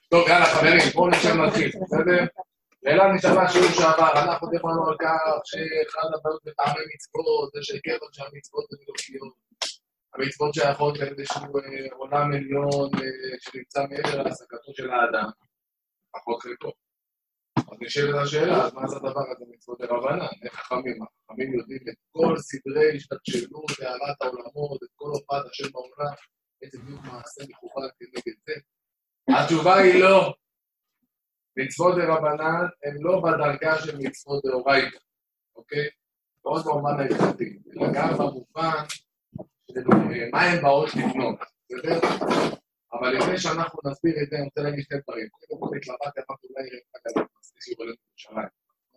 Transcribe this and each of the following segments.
טוב, יאללה חברים, בואו נשב נתחיל, בסדר? שאלה נשאלה שיעור שעבר, אנחנו דיברנו על כך שאחד הבעיות בטעמי מצוות זה שכיוון שהמצוות הן אלוקיות. המצוות שייכות לאיזשהו עולם עליון שנמצא מעבר להשגתו של האדם, פחות חלקו. אז נשאלת השאלה, אז מה זה הדבר הזה מצוות דרבנן? איך חכמים? החכמים יודעים את כל סדרי השתלשלות, הארת העולמות, את כל הופעת השם בעולם, איזה בדיוק מעשה מכוון כנגד זה? התשובה היא לא. מצוות דרבנן הן לא בדרגה של מצוות דאורייתא, אוקיי? לא במובן ההלכתי, אלא גם במובן מה הן באות לבנות, בסדר? אבל לפני שאנחנו נסביר את זה, אני רוצה להגיד שני דברים. קודם כל התלבטתי, אמרתי אולי רק על שיעור עלינו בירושלים.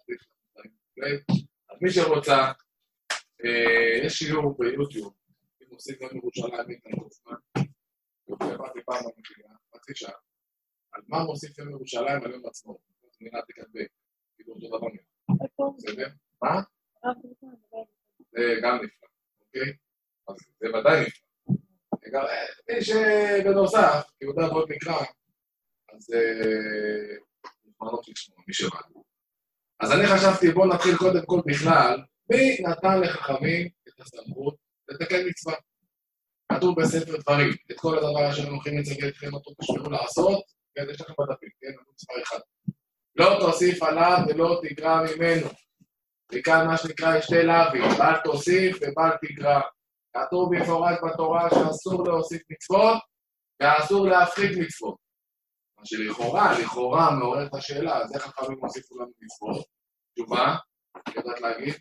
אז מי שרוצה, יש שיעור ביוטיוב, אם עושים גם בירושלים, איתן קופמן, ובאתי פעם במחילה, חצי שעה. על מה מוסיפים בירושלים על יום עצמו? זה נראה תקדבי, כאילו אותו דבר נראה. בסדר? מה? זה גם נפלא, אוקיי? אז זה ודאי נפלא. מי שבנוסף, כי הוא יודע עוד מקרא, אז נפרנות לשמוע, מי שבא. אז אני חשבתי, בואו נתחיל קודם כל בכלל, מי נתן לחכמים את הסמכות לתקן מצווה? כתוב בספר דברים, את כל הדבר אשר הם הולכים לצגל אתכם אותו תשמעו לעשות, כן, יש לכם בדפים, כן, אני מספר אחד. לא תוסיף עליו ולא תגרע ממנו. וכאן מה שנקרא יש שתי לאווים, בל תוסיף ובל תגרע. כתוב במפורש בתורה שאסור להוסיף מצוות ואסור להפחית מצוות. מה שלכאורה מעורר את השאלה, אז איך חכמים מוסיפו לנו מצוות? תשובה, יודעת להגיד?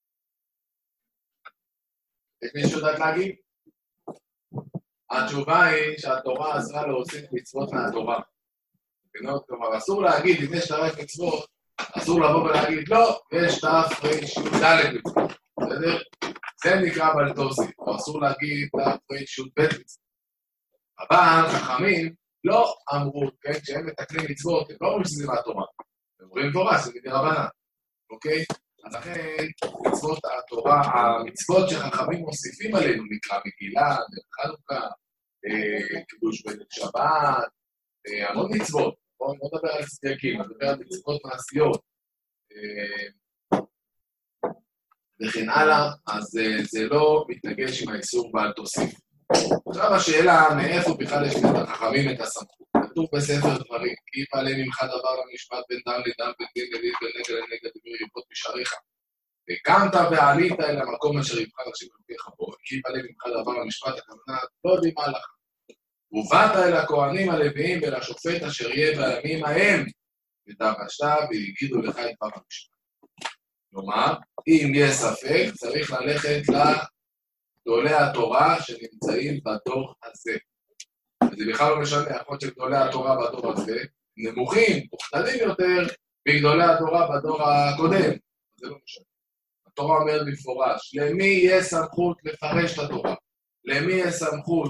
יש מישהו יודעת להגיד? התשובה היא שהתורה אסרה להוסיף מצוות מהתורה. כלומר, אסור להגיד, אם יש תרף מצוות, אסור לבוא ולהגיד, לא, יש תר"ד מצוות, בסדר? זה נקרא בל תוסיף, או אסור להגיד תר"ד מצוות. אבל חכמים לא אמרו, כן, כשהם מתקנים מצוות, הם לא אומרים שזה מהתורה. הם אומרים תורה, זה מדרבנן, אוקיי? אז לכן, מצוות התורה, המצוות שחכמים מוסיפים עלינו, נקרא מגילה, חנוכה, קידוש בליל שבת, המון מצוות. בואו נדבר על סייגים, נדבר על מצוות מעשיות וכן הלאה, אז זה לא מתנגש עם האיסור בל תוסיף. עכשיו השאלה, מאיפה בכלל יש לחכמים את הסמכות? כתוב בספר דברים, כי יפעלה ממך דבר למשפט בין דם לדם, בין דין לדין, בין נגד לנגד, דברי יפות בשעריך. וקמת ועלית אל המקום אשר יבחר השם אלוקיך בו, כי יפעלה ממך דבר למשפט, הכוונה, לא יודעים מה לך. ובאת אל הכהנים הלוויים ואל השופט אשר יהיה בימים ההם, ודרשת והגידו לך את דבר המשפט. כלומר, אם יש ספק, צריך ללכת לגדולי התורה שנמצאים בדור הזה. וזה בכלל לא משנה, יכול להיות שגדולי התורה בדור הזה נמוכים, מוכתלים יותר, מגדולי התורה בדור הקודם. זה לא משנה. התורה אומרת במפורש, למי יש סמכות לפרש את התורה? למי יש סמכות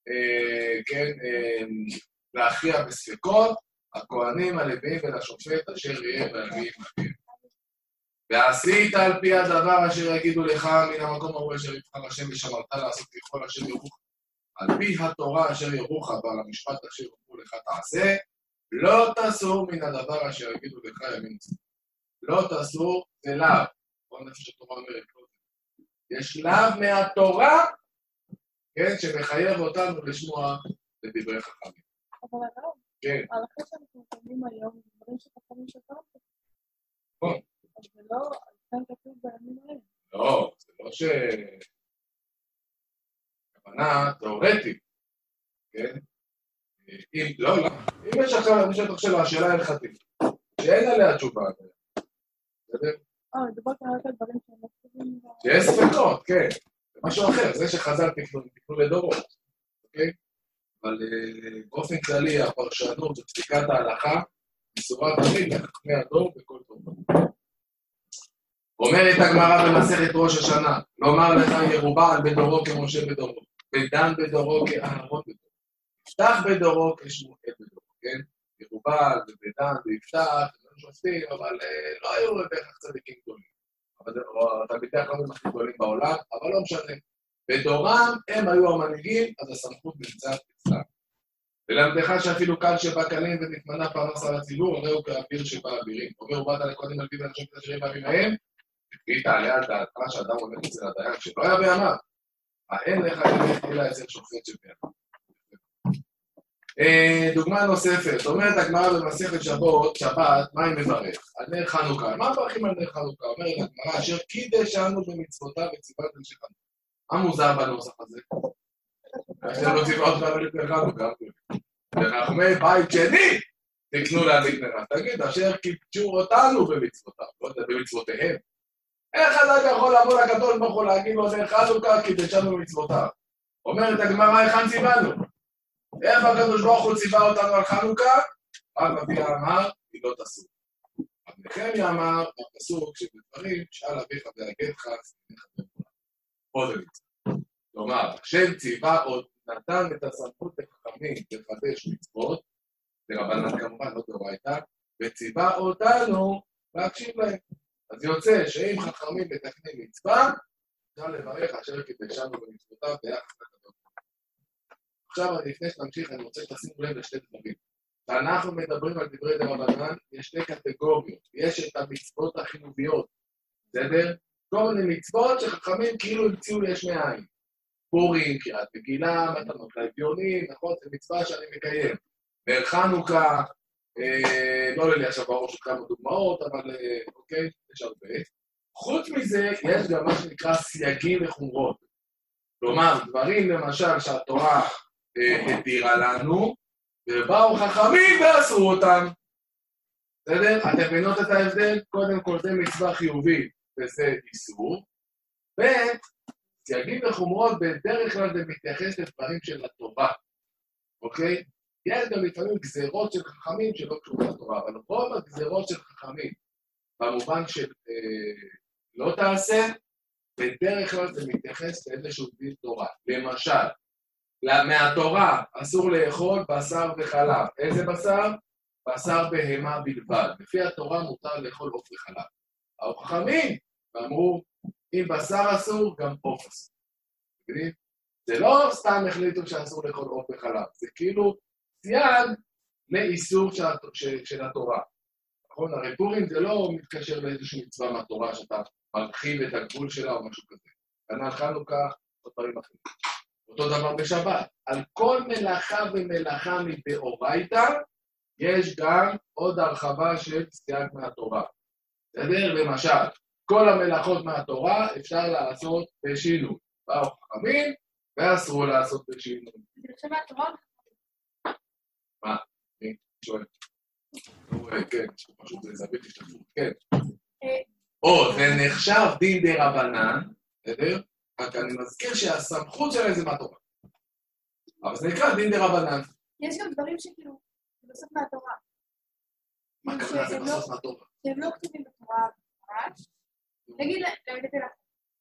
להכריע בספקות, הכהנים הלוויים ולשופט אשר יהיה בימים ההם. ועשית על פי הדבר אשר יגידו לך מן המקום ההוא אשר יבחר השם ושמרת לעשות ככל אשר יורוך. על פי התורה אשר יורוך ועל המשפט אשר יורכו לך תעשה, לא תסור מן הדבר אשר יגידו לך ימין ושמאל. לא תסור זה לאו. בואו נפש התורה אומרת, יש לאו מהתורה, כן, שמחייב אותנו לשמוע לדברי חכמים. אבל הרב, כן. ההלכה שאנחנו מקבלים היום, דברים שחכמים שפעם. נכון. אבל זה לא, כאן כתוב בימים האלה. לא, זה לא ש... כוונה תיאורטית, כן? אם, לא, אם יש עכשיו השאלה ההלכתית, שאין עליה תשובה, בסדר? מדובר כאן רק על דברים שהם מקבלים... שיש ספקות, כן. זה משהו אחר, זה שחז"ל תקנו לדורות, אוקיי? אבל באופן כללי, הפרשנות ופסיקת ההלכה, מסורה תמיד לחכמי הדור בכל טוב. אומרת הגמרא במסכת ראש השנה, לומר לך ירובעל בדורו כמשה בדורו, ודן בדורו כאהרון בדורו, יפתח בדורו כשמואל בדורו, כן? ירובעל ודן ויפתח, הם שופטים, אבל לא היו בהכרח צדיקים גדולים. תלמידי החכמים הכי גדולים בעולם, אבל לא משנה. בדורם הם היו המנהיגים, אז הסמכות נמצאת אצלם. ללמדך שאפילו קל שבא קלים ונתמנה פרנסה לציבור, הרי הוא כאוויר שבא אווירים. אומר ובאת לקודם על פי ואנשים את השירים בימים ההם, ותהי תעלה על דעתך שאדם הולך אצל הדיין שלא היה בימיו. אין לך אלא אצל שופט שבימיו. דוגמה נוספת, אומרת הגמרא במסכת שבת, מה היא מברך? על נר חנוכה. מה מברכים על נר חנוכה? אומרת הגמרא, אשר קידשנו במצוותיו וציוות אנשי חנוכה. מה מוזר בנוסח הזה? אשר לא ציווה אותך לפני חנוכה. ורחמי בית שני תקנו להדליק נר. תגיד, אשר קידשו אותנו במצוותיו, לא יודע, במצוותיהם. איך אתה יכול לבוא לקדוש ברוך הוא להגיד לו נר חנוכה קידשנו במצוותיו? אומרת הגמרא, היכן ציוונו? איפה הקדוש ברוך הוא ציווה אותנו על חנוכה? רב אביה אמר, מידות אסור. רב נחמיה אמר, בפסוק שבדברים, שאל אביך ויגדך, עוד המצווה. כלומר, השם ציווה עוד נתן את הסמכות לחכמים לחדש מצוות, לרבנן כמובן, לא דאורייתא, וציווה אותנו להקשיב להם. אז יוצא שאם חכמים מתקנים מצווה, אפשר לברך אשר קידשנו במצוותיו ביחס לקדוש. עכשיו, לפני שנמשיך, אני רוצה שתשימו לב לשתי דברים. כשאנחנו מדברים על דברי דרבנן, יש שתי קטגוריות. יש את המצוות החיוביות, בסדר? כל מיני מצוות שחכמים כאילו המציאו יש מאין. פורים, קריאת מגילה, מתנות לאביונים, נכון? זו מצווה שאני מקיים. נר חנוכה, לא עולה לי עכשיו בראש של כמה דוגמאות, אבל אוקיי, יש הרבה. חוץ מזה, יש גם מה שנקרא סייגים וחומרות. כלומר, דברים למשל שהתורה התירה לנו, ובאו חכמים ואסרו אותם. בסדר? אתם מבינות את ההבדל? קודם כל זה מצווה חיובית, וזה איסור. סייגים וחומרות בדרך כלל זה מתייחס לדברים של התורה. אוקיי? יש גם לפעמים גזירות של חכמים שלא קשורות לתורה, אבל רוב הגזירות של חכמים, במובן של לא תעשה, בדרך כלל זה מתייחס לאיזשהו דין תורה. למשל, מהתורה אסור לאכול בשר וחלב. איזה בשר? בשר בהמה בלבד. לפי התורה מותר לאכול עוף וחלב. החכמים אמרו, אם בשר אסור, גם עוף אסור. זה לא סתם החליטו שאסור לאכול עוף וחלב, זה כאילו סייג לאיסור של התורה. נכון? הרי פורים זה לא מתקשר לאיזושהי מצווה מהתורה שאתה מרחיב את הגבול שלה או משהו כזה. כנ"ל חנוכה או דברים אחרים. אותו דבר בשבת. על כל מלאכה ומלאכה מדאורייתא יש גם עוד הרחבה של סייג מהתורה. בסדר? למשל, כל המלאכות מהתורה אפשר לעשות בשינוי. באו חכמים ואסרו לעשות בשינוי. זה נחשב מהתורה? מה? מי? שואל. כן, פשוט זה זווית השתתפות, כן. או, זה נחשב דין דרבנן, בסדר? רק אני מזכיר שהסמכות שלהם זה מהתורה. אבל זה נקרא דין דרבנן. יש גם דברים שכאילו, זה בסוף מהתורה. מה כוונה זה בסוף מהתורה? שהם לא כתובים בתורה ממש. נגיד, להגיד לך.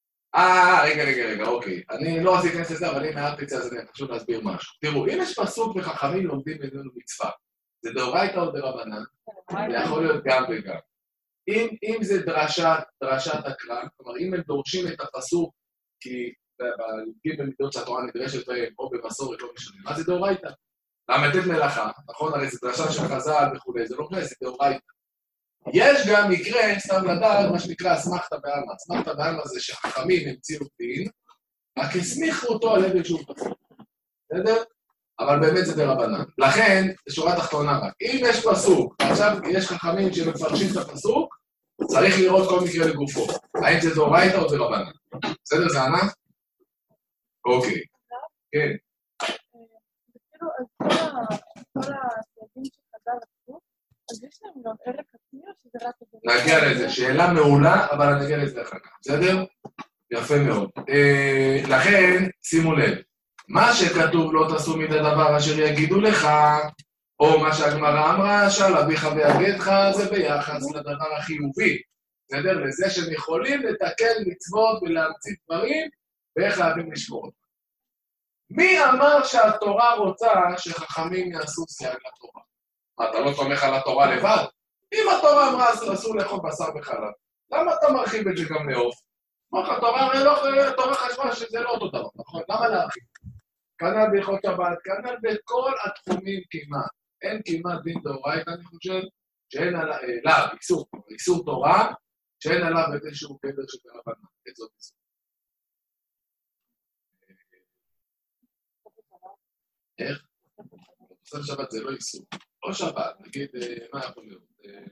רגע, אוקיי. אני לא רציתי להיכנס לזה, אבל אם מעט פצע, אז אני חשוב להסביר משהו. תראו, אם יש פסוק וחכמים לומדים בינינו מצווה, זה דאורייתא או דרבנן? זה יכול להיות גם וגם. אם זה דרשת הקרא, כלומר, אם הם דורשים את הפסוק, כי בלוגים במידות שהתורה נדרשת בהם, או במסורת, לא משנה, מה זה דאורייתא? ל"ט מלאכה, נכון? הרי זה דרשה של חז"ל וכו', זה לא כלל, זה דאורייתא. יש גם מקרה, סתם לדעת, מה שנקרא אסמכתא בעלמא. אסמכתא בעלמא זה שחכמים המציאו דין, רק הסמיכו אותו על ידי שהוא פסוק. בסדר? אבל באמת זה דרבנן. לכן, בשורה תחתונה רק, אם יש פסוק, ועכשיו יש חכמים שמפרשים את הפסוק, צריך לראות כל מקרה לגופו. האם זה דאורייתא או דרבנן? בסדר, זה ענה? אוקיי. כן. כאילו, אז כל הסייגים שחז"ל עשו, אז יש להם גם ערך עצמי או שזה רק... נגיע לזה, שאלה מעולה, אבל אני אגיע לזה אחר כך. בסדר? יפה מאוד. לכן, שימו לב, מה שכתוב לא תעשו מדי דבר אשר יגידו לך, או מה שהגמרא אמרה, שאל אביך ויגדך, זה ביחס לדבר החיובי. בסדר? לזה שהם יכולים לתקן מצוות ולהמציא דברים, ואיך חייבים לשמור. מי אמר שהתורה רוצה שחכמים יעשו סייג לתורה? אתה לא סומך על התורה לבד? אם התורה אמרה אסור לאכול בשר וחלב, למה אתה מרחיב את זה גם לעוף? התורה חשבה שזה לא אותו דבר, נכון? למה להרחיב? כנ"ל בהלכות שבת, כנ"ל בכל התחומים כמעט. אין כמעט דין דאורייתא, אני חושב, שאין עליו, איסור תורה, שאין עליו איזשהו גדר של דרבנן. איזו איסור. איך? תוסף שבת זה לא איסור. או שבת, נגיד, מה יכול להיות?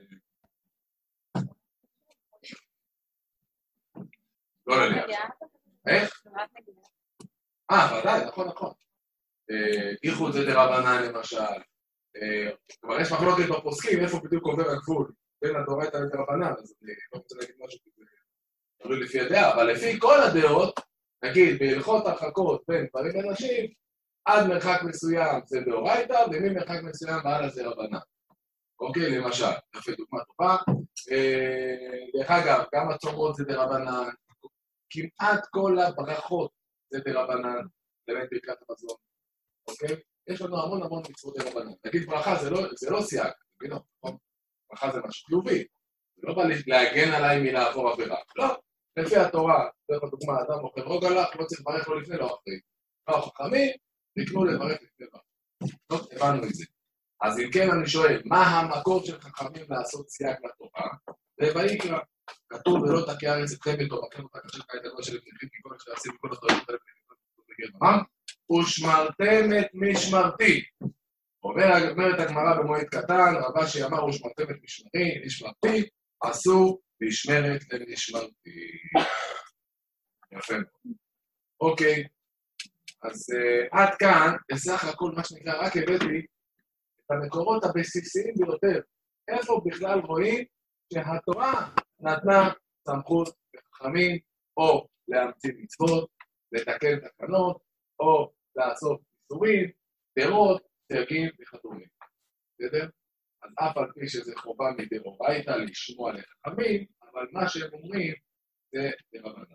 לא נניח. איך? ודאי, נכון. איחוד זה דרבנן למשל. כבר יש מחלוקת בפוסקים, איפה בדיוק עובר הגבול בין הדאורייתא לדרבנן, אז אני לא רוצה להגיד משהו כזה, תלוי לפי הדעה, אבל לפי כל הדעות, נגיד, בהלכות הרחקות בין גברים ונשים, עד מרחק מסוים זה דאורייתא, וממרחק מסוים והלאה זה רבנן. אוקיי, למשל, יפה, דוגמה טובה. דרך אגב, גם הצומות זה דרבנן, כמעט כל הברכות זה דרבנן, באמת ברכת המזון. אוקיי? יש לנו המון מצוות דרבנן. נגיד ברכה זה לא סייג, נכון? ברכה זה משהו חיובי. זה לא בא להגן עליי מלעבור עבירה. לא, לפי התורה, דרך הדוגמה, אדם אוכל רוגלח, לא צריך לברך לו לפני, לא אחרי. לא חכמים, תקנו לברך לפני ברך. טוב, הבנו את זה. אז אם כן אני שואל, מה המקור של חכמים לעשות סייג לתורה? ויקרא, כתוב ולא תכה הארץ אתכם בטובתכם אותה כאשר את הגוי של לפניכם כי כל אשר עשיתם כל התורה בגרמם ושמרתם את משמרתי. אומרת הגמרא במועד קטן, רבשי אמר ושמרתם את משמרתי, עשו משמרת למשמרתי. יפה. אוקיי, אז עד כאן, בסך הכל מה שנקרא, רק הבאתי את המקורות הבסיסיים ביותר. איפה בכלל רואים שהתורה נתנה סמכות לחכמים, או להמציא מצוות, לתקן תקנות, או לעשות איסורים, פירות, סייגים וכדומה. בסדר? אז אף על פי שזה חובה מדאורייתא לשמוע לחכמים, אבל מה שהם אומרים זה דרבנן.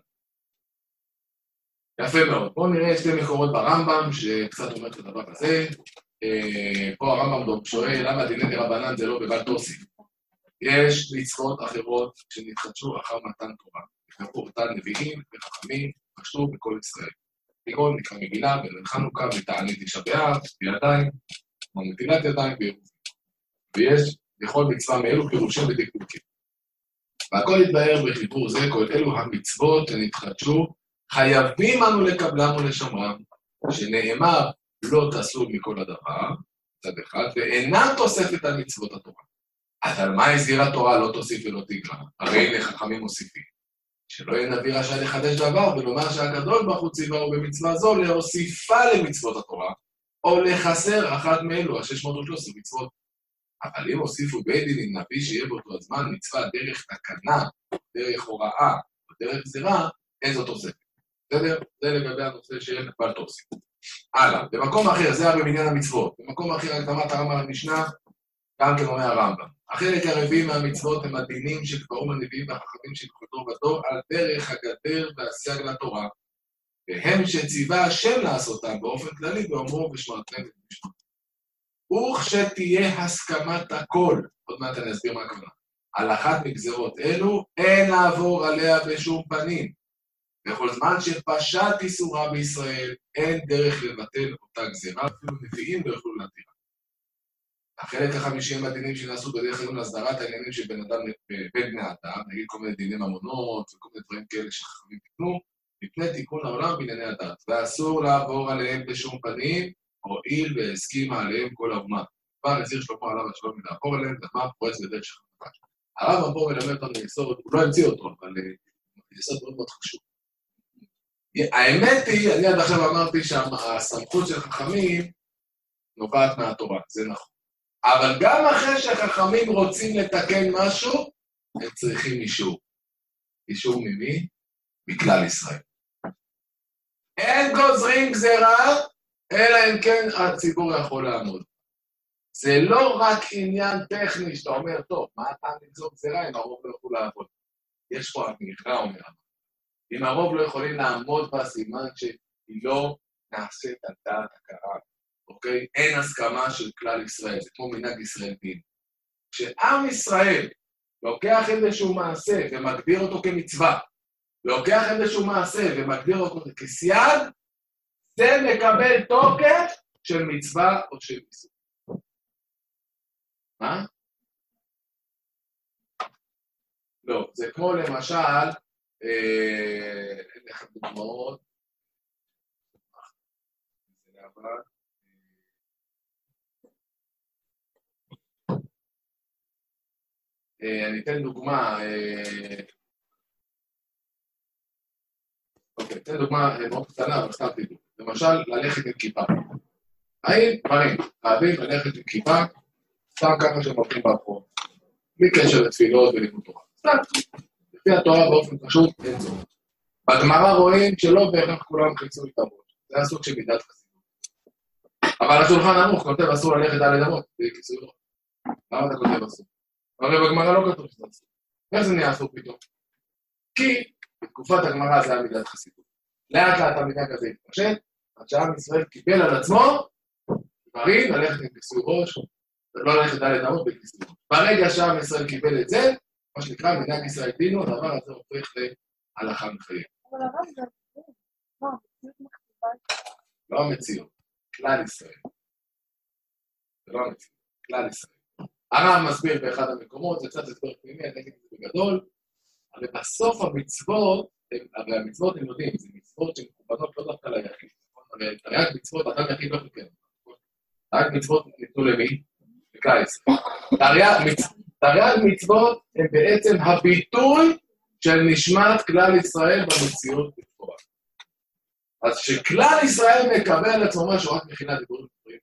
יפה מאוד. בואו נראה שתי מקורות ברמב"ם שקצת אומר את הדבר הזה. פה הרמב"ם שואל למה דיני דרבנן זה לא בבעל תוסף. יש מצוות אחרות שנתחדשו אחר מתן תורה. נכתבו אותן נביאים וחכמים, פשטו בכל ישראל. כגון נקרא מגילה, בליל חנוכה, בתענית תשעה באב, בידיים, נטילת ידיים ועירובין. ויש לכל מצווה מאלו פירושים ודקדוקים. והכל יתבהר בחיבור זה, כל אלו המצוות שנתחדשו, חייבים אנו לקבלם ולשמרם, שנאמר לא תעשו מכל הדבר, צד אחד, ואינם תוספת על מצוות התורה. אז על מה הסגירה תורה לא תוסיף ולא תגרע? הרי לחכמים מוסיפים. שלא יהיה נביא רשאי לחדש דבר ולומר שהגדול ברוך הוא ציווהו במצווה זו להוסיפה למצוות התורה, או לחסר אחת מאלו, 613 מצוות. אבל אם הוסיפו בית דין עם נביא שיהיה באותו הזמן מצווה דרך תקנה, דרך הוראה, או דרך גזירה, איזו תוספת. בסדר? זה לגבי הנושא של בעל תוסף. הלאה, במקום אחר, זה היה במניין המצוות. במקום אחר, הקדמת הרמב"ם למשנה, גם כן אומר הרמב"ם. החלק הרביעי מהמצוות הם הדינים שקבעו הנביאים והחכמים שנקראו דור ודור על דרך הגדר והסייג לתורה, והם שציווה השם לעשותם באופן כללי ואומרו ושמרתם את משמרתם. וכשתהיה הסכמת הכל, עוד מעט אני אסביר מה הכוונה, על אחת מגזרות אלו, אין לעבור עליה בשום פנים. בכל זמן שפשט איסורה בישראל, אין דרך לבטל אותה גזירה, אפילו נביאים לא יוכלו להתירה. החלק החמישי הם הדינים שנעשו בדרך כלל להסדרת העניינים של בין בני אדם, נגיד כל מיני דיני ממונות וכל מיני דברים כאלה שחכמים תקנו, מפני תיקון העולם בענייני הדת, ואסור לעבור עליהם בשום פנים, הואיל והסכימה עליהם כל האומה. כבר הזהיר שלמה עליו השלום מלעבור עליהם, דמה פורץ בדרך שחלקה. הרב פה מלמד אותנו יסוד, הוא לא המציא אותו, אבל יסוד מאוד מאוד חשוב. האמת היא, אני עד עכשיו אמרתי שהסמכות של חכמים נובעת מהתורה, זה נכון. אבל גם אחרי שחכמים רוצים לתקן משהו, הם צריכים אישור. אישור ממי? מכלל ישראל. אין גוזרים גזירה, אלא אם כן הציבור יכול לעמוד. זה לא רק עניין טכני שאתה אומר, טוב, מה אתה לגזור גזירה אם הרוב לא יכול לעבוד? יש פה אמירה אומר. אם הרוב לא יכולים לעמוד בה, סימן שהיא לא נעשית על דעת הכרה. אוקיי? אין הסכמה של כלל ישראל, זה כמו מנהג ישראל דין. כשעם ישראל לוקח איזשהו מעשה ומגדיר אותו כמצווה, לוקח איזשהו מעשה ומגדיר אותו כסייג, זה מקבל תוקף של מצווה או של איסור. מה? לא, זה כמו למשל, אין לך דוגמאות, אני אתן דוגמה, אוקיי, אתן דוגמה מאוד קטנה, אבל סתם תדעו. למשל, ללכת עם כיפה. האם דברים חייבים ללכת עם כיפה, סתם ככה שהם הולכים ברחוב, בלי קשר לתפילות ולימוד תורה. סתם, לפי התורה באופן פשוט, אין צורך. בגמרא רואים שלא בהכרח כולם חיצו את הראש. זה הסוג של מידת חסידות. אבל השולחן ערוך כותב אסור ללכת על אדמות, בלי כיסוי ראש. למה אתה כותב אסור? הרי בגמרא לא כתוב שזה אסור. איך זה נהיה אסור פתאום? כי בתקופת הגמרא זה היה מידת חסידות. לאט לאט המנהג הזה התפשט, עד שעם ישראל קיבל על עצמו דברים, ללכת עם כיסוי ראש, ולא ללכת על אדמות בלי כיסוי ראש. ברגע שעם ישראל קיבל את זה, מה שנקרא מנהג ישראל דינו, הדבר הזה הופך להלכה מחייבת. אבל הרב זה המציאות. לא, המציאות מכתיבה את זה. לא המציאות, כלל ישראל. זה לא המציאות, כלל ישראל. הרב מסביר באחד המקומות, זה קצת הסבר פנימי, אני אגיד את זה בגדול, אבל בסוף המצוות, הרי המצוות הם יודעים, זה מצוות שמקובנות לא דווקא ליחיד. הרי תרי"ג מצוות, אדם יחיד לא חוקר. תרי"ג מצוות ניתנו למי? לכלל ישראל. תרי"ג מצוות הם בעצם הביטוי של נשמת כלל ישראל במציאות בפועל. אז שכלל ישראל מקבל על עצמו משהו רק מכינה דיבורים דברים.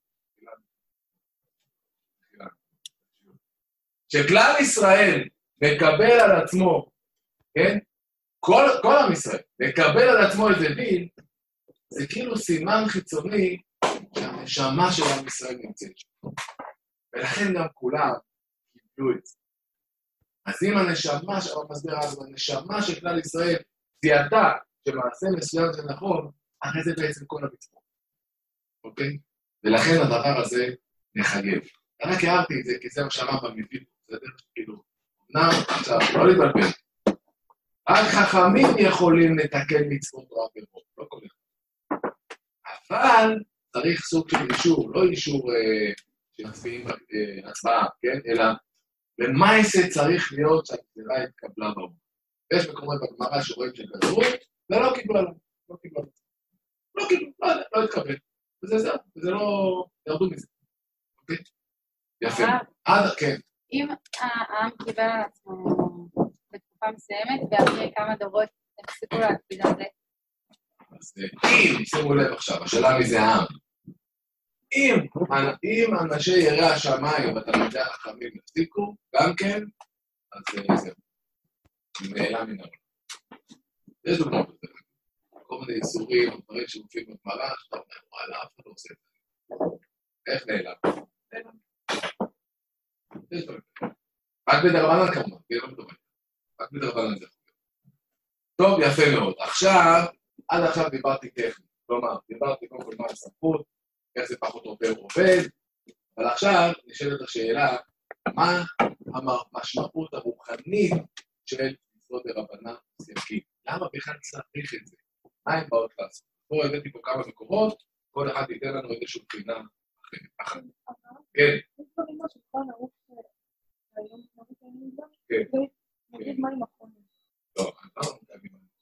שכלל ישראל מקבל על עצמו, כן? כל עם ישראל מקבל על עצמו איזה דין, זה כאילו סימן חיצוני שהנשמה של עם ישראל נמצאת שם. ולכן גם כולם קיבלו את זה. אז אם הנשמה, שאני מסביר אז, הנשמה של כלל ישראל זיהתה שמעשה מסוים זה נכון, הרי זה בעצם כל המצוות. אוקיי? ולכן הדבר הזה מחייב. אני רק הערתי את זה, כי זה המשמה במביא, בסדר? כאילו, עכשיו, לא להתבלבל. רק חכמים יכולים לתקן מצוות תורה ברוב, לא כל אחד. אבל צריך סוג של אישור, לא אישור שמצביעים הצבעה, כן? אלא למעשה צריך להיות שהגזירה התקבלה ברוב. יש מקומות בגמרא שרואים של גזרות, ולא קיבלו עליו, לא קיבלו. לא קיבלו, לא התקבל. וזה זהו, וזה לא ירדו מזה. אוקיי? יפה. כן. אם העם קיבל על עצמו בתקופה מסוימת, ואחרי כמה דורות הפסיקו להקפיד על זה. אז אם, שימו לב עכשיו, השאלה מי זה העם. אם אנשי ירא השמיים ותלמידי החכמים יפסיקו, גם כן, אז זהו. נעלם מן העולם. יש דוגמאות בזה. כל מיני איסורים, דברים שמופיעים בגמרא, שאתה אומר, וואלה, אף אחד לא עושה את זה. איך נעלם? נעלם. יש דברים. רק בדרבנן כמובן, תהיה לא מדובר. רק בדרבנן זה. טוב, יפה מאוד. עכשיו, עד עכשיו דיברתי טכני. כלומר, דיברתי קודם כל מה הסמכות, איך זה פחות או יותר עובד, אבל עכשיו נשאלת השאלה, מה המשמעות הרוחנית של מצוות דרבנן סייגים? למה בכלל צריך את זה? מה הם באות לעשות? פה הבאתי פה כמה מקומות, כל אחד ייתן לנו איזשהו בחינה אחרת. כן. יש דברים מה שכבר נערוך היום מתנגדים גם? כן. נגיד מים אחרונים. לא, אני לא מתנגדים מים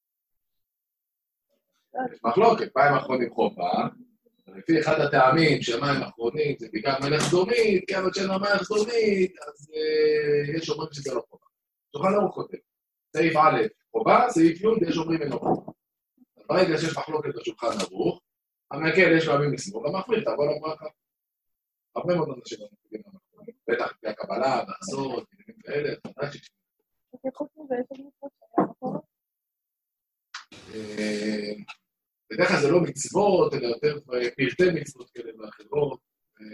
אחרונים. יש מחלוקת, מים אחרונים חובה, לפי אחד הטעמים שמים אחרונים זה בגלל מלך סדומית, כי אבל שאין מלך סדומית, אז יש אומרים שזה לא חובה. שולחן ערוך כותב. סעיף א' חובה, סעיף י' יש אומרים אינו חובה. ברגע שיש מחלוקת בשולחן ערוך, המקל יש פעמים לשמאל, המחמיר תבוא לברכה. הרבה מאוד אנשים מפגינים למחמיר. בטח לפי הקבלה, והסוד, דברים כאלה, ודאי שיש. חוץ מזה, יש עוד מצוות שהיה מקורות? בדרך כלל זה לא מצוות, אלא יותר פרטי מצוות כאלה ואחרות.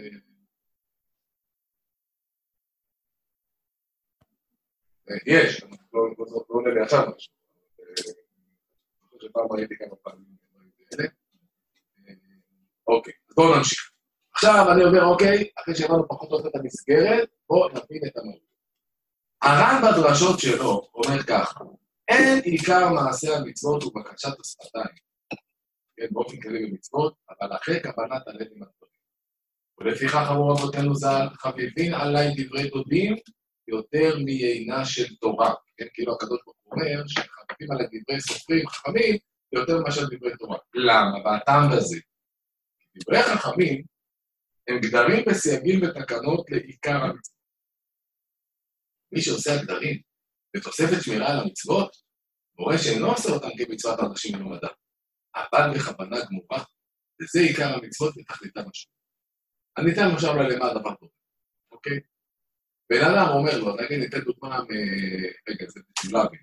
יש, לא עולה לי עכשיו משהו. אני חושב שפעם ראיתי כמה פעמים כאלה. אוקיי, אז בואו נמשיך. עכשיו אני אומר, אוקיי, אחרי שהבנו פחות או יותר את המסגרת, בואו נבין את המהות. הר"ן בדרשות שלו אומר ככה, אין עיקר מעשה המצוות ובקשת השפתיים, כן, באופן כללי במצוות, אבל אחרי כוונת הלב עם הדברים. ולפיכך אמרו אבותינו ז"ל, חביבין עליי דברי דודים יותר מיינה של תורה. כן, כאילו הקדוש ברוך הוא אומר שחביבים עליי דברי סופרים חכמים יותר מאשר דברי תורה. למה? והטעם בזה. דברי חכמים הם גדרים בסייגים ותקנות לעיקר המצוות. מי שעושה הגדרים ותוספת שמירה על המצוות, מורה שאינו עושה אותם כמצוות האנשים מלומדם. אבל בכוונה גמורה, וזה עיקר המצוות ותכליתם השם. אני אתן עכשיו למה הדבר טוב, אוקיי? בן אדם אומר לו, נגיד ניתן דוגמה רגע, זה משולבי.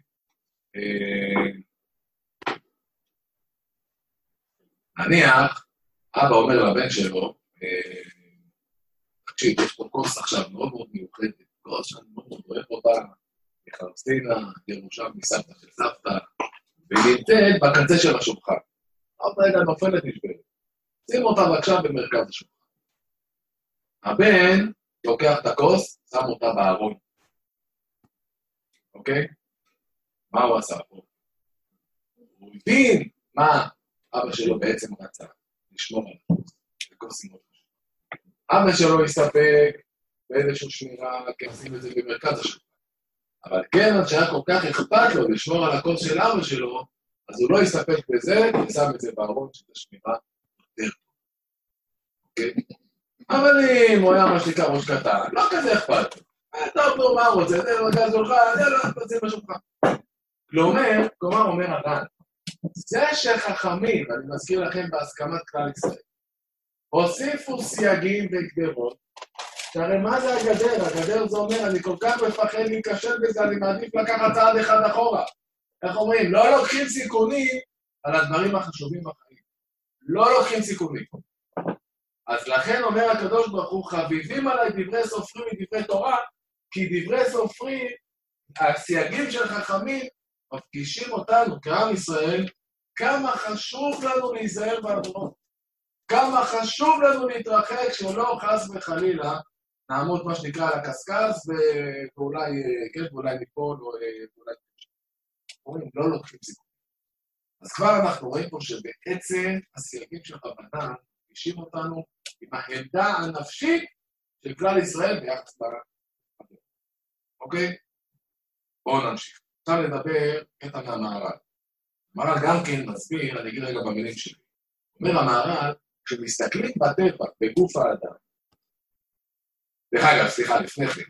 נניח, אבא אומר לבן שלו, תקשיב, יש פה כוס עכשיו מאוד מאוד מיוחדת, כוס שאני מאוד מאוד אוהב אותה, מחרסינה, ירושם מסבתא של סבתא, והיא נמצאת בקצה של השולחן. עוד רגע נופלת נשברת. שים אותה בבקשה במרכז השולחן. הבן לוקח את הכוס, שם אותה בארון. אוקיי? מה הוא עשה פה? הוא הבין מה אבא שלו בעצם רצה, לשמור על הכוס. הכוס מאוד חשוב. אבא שלו יסתפק באיזשהו שמירה, כן, שים את זה במרכז השולחן. אבל כן, עד שהיה כל כך אכפת לו לשמור על הכוס של אבא שלו, אז הוא לא יסתפק בזה, ושם את זה בארון של השמירה יותר טוב. אוקיי? אבל אם הוא היה מה שנקרא ראש קטן, לא כזה אכפת. טוב, נו, מה הוא רוצה? זה רגע שלך, זה לא, תשים בשולך. כלומר, אומר הר"ן, זה שחכמים, ואני מזכיר לכם בהסכמת כלל ישראל, הוסיפו סייגים וגדרות, שהרי מה זה הגדר? הגדר זה אומר, אני כל כך מפחד להיכשל בזה, אני מעדיף לקחת צעד אחד אחורה. איך אומרים? לא לוקחים סיכונים על הדברים החשובים בחיים. לא לוקחים סיכונים. אז לכן אומר הקדוש ברוך הוא, חביבים עליי דברי סופרים מדברי תורה, כי דברי סופרים, הסייגים של חכמים, מפגישים אותנו כעם ישראל, כמה חשוב לנו להיזהר בעבורות. כמה חשוב לנו להתרחק, שלא חס וחלילה, נעמוד מה שנקרא על הקסקס, ואולי ניפול, או אולי... אומרים, לא לוקחים סיכונים. אז כבר אנחנו רואים פה שבעצם הסייגים של רבנן מפגישים אותנו עם העמדה הנפשית של כלל ישראל ביחס לעבודה. אוקיי? בואו נמשיך. עכשיו נדבר קטע מהמהר"ל. המהר"ל גם כן מסביר, אני אגיד רגע במילים שלי. אומר המהר"ל, כשמסתכלים בטבע, בגוף האדם, דרך אגב, סליחה, לפני כן,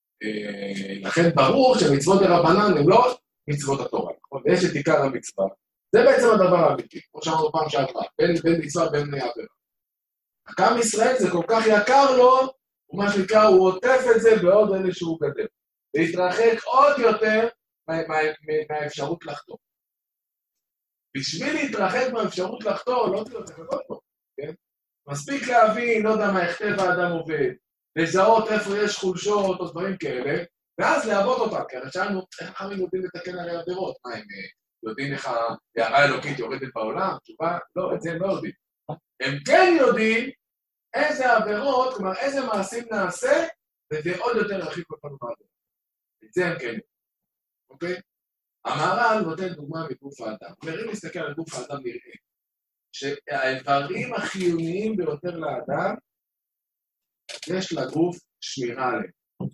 לכן ברור שמצוות דרבנן הן לא מצוות התורה, נכון? ויש את עיקר המצווה. זה בעצם הדבר האמיתי, כמו שאמרנו פעם שעברה, בין מצווה בין עבירה. עם ישראל זה כל כך יקר לו, ומה שנקרא, הוא עוטף את זה בעוד איזשהו גדר. להתרחק עוד יותר מהאפשרות לחתור. בשביל להתרחק מהאפשרות לחתור, לא צריך לחתור פה, כן? מספיק להבין, לא יודע מה הכתב האדם עובד, לזהות איפה יש חולשות או דברים כאלה, ואז לעבוד אותם, כי הרי שאלנו, איך חכמים יודעים לתקן הרי עבירות? מה, הם יודעים איך הערה אלוקית יורדת בעולם? תשובה, לא, את זה הם לא יודעים. הם כן יודעים איזה עבירות, כלומר איזה מעשים נעשה, וזה עוד יותר להרחיק אותנו בעבירות. את זה הם כן יודעים, אוקיי? המהר"ל נותן דוגמה מגוף האדם. אם נסתכל על גוף האדם נראה, שהאיברים החיוניים ביותר לאדם, יש לגוף שמירה עליהם.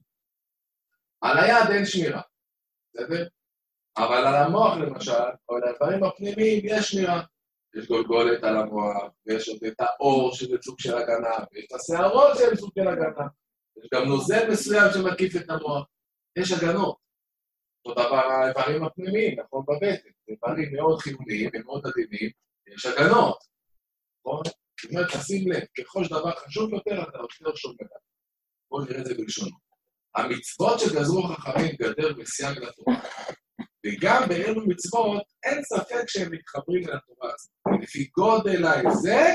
על היד אין שמירה, בסדר? אבל על המוח למשל, או על האיברים הפנימיים יש שמירה. יש גולגולת על המוח, ויש עוד את האור שזה סוג של הגנה, ויש את השערות שזה סוג של הגנה. יש גם נוזל מסוים שמקיף את המוח. יש הגנות. אותו דבר האיברים הפנימיים, נכון בבטן. זה איברים מאוד חיוניים ומאוד עדינים, יש הגנות. נכון? זאת אומרת, תשים לב, ככל שדבר חשוב יותר, אתה יותר שומר. בואו נראה את זה בלשונו. המצוות שגזרו חכמים גדר בסייג לתורה, וגם באלו מצוות, אין ספק שהם מתחברים לתורה הזאת. לפי גודל ההיזק,